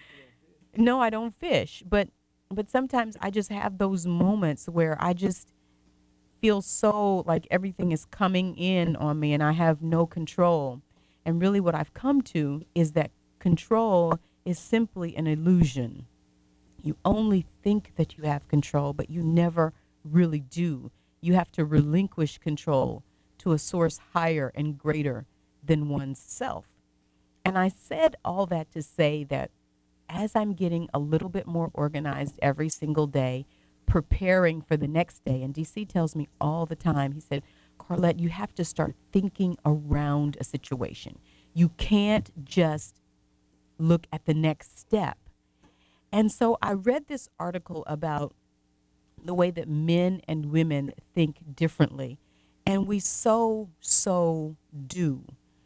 No, I don't fish, but but sometimes I just have those moments where I just feel so like everything is coming in on me and I have no control. And really what I've come to is that control is simply an illusion. You only think that you have control, but you never really do. You have to relinquish control to a source higher and greater than one's self. And I said all that to say that as I'm getting a little bit more organized every single day, preparing for the next day, and D C tells me all the time, he said, Carlette, you have to start thinking around a situation. You can't just look at the next step. And so I read this article about the way that men and women think differently. And we so, so do.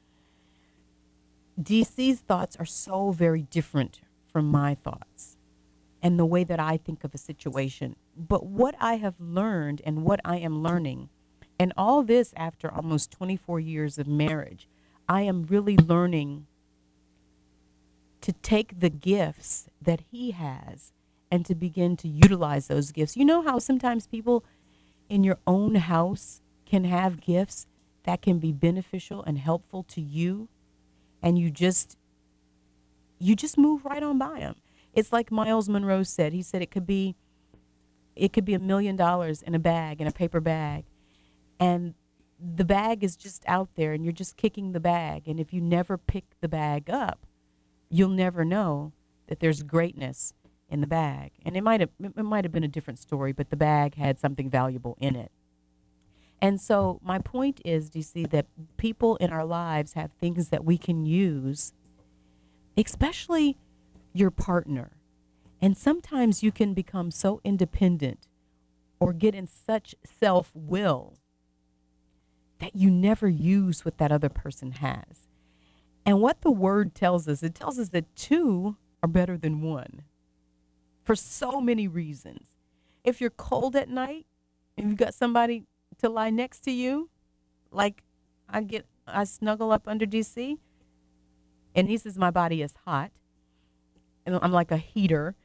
D C's thoughts are so very different from my thoughts and the way that I think of a situation. But what I have learned and what I am learning, and all this after almost twenty-four years of marriage, I am really learning to take the gifts that he has and to begin to utilize those gifts. You know how sometimes people in your own house can have gifts that can be beneficial and helpful to you, and you just you just move right on by them. It's like Miles Monroe said. He said it could be it could be a million dollars in a bag, in a paper bag, and the bag is just out there and you're just kicking the bag. And if you never pick the bag up, you'll never know that there's greatness in the bag. And it might have it might have been a different story, but the bag had something valuable in it. And so my point is, do you see that people in our lives have things that we can use, especially your partner. And sometimes you can become so independent or get in such self-will that you never use what that other person has. And what the word tells us, it tells us that two are better than one for so many reasons. If you're cold at night and you've got somebody to lie next to you, like I get, I snuggle up under D C, and he says my body is hot, and I'm like a heater,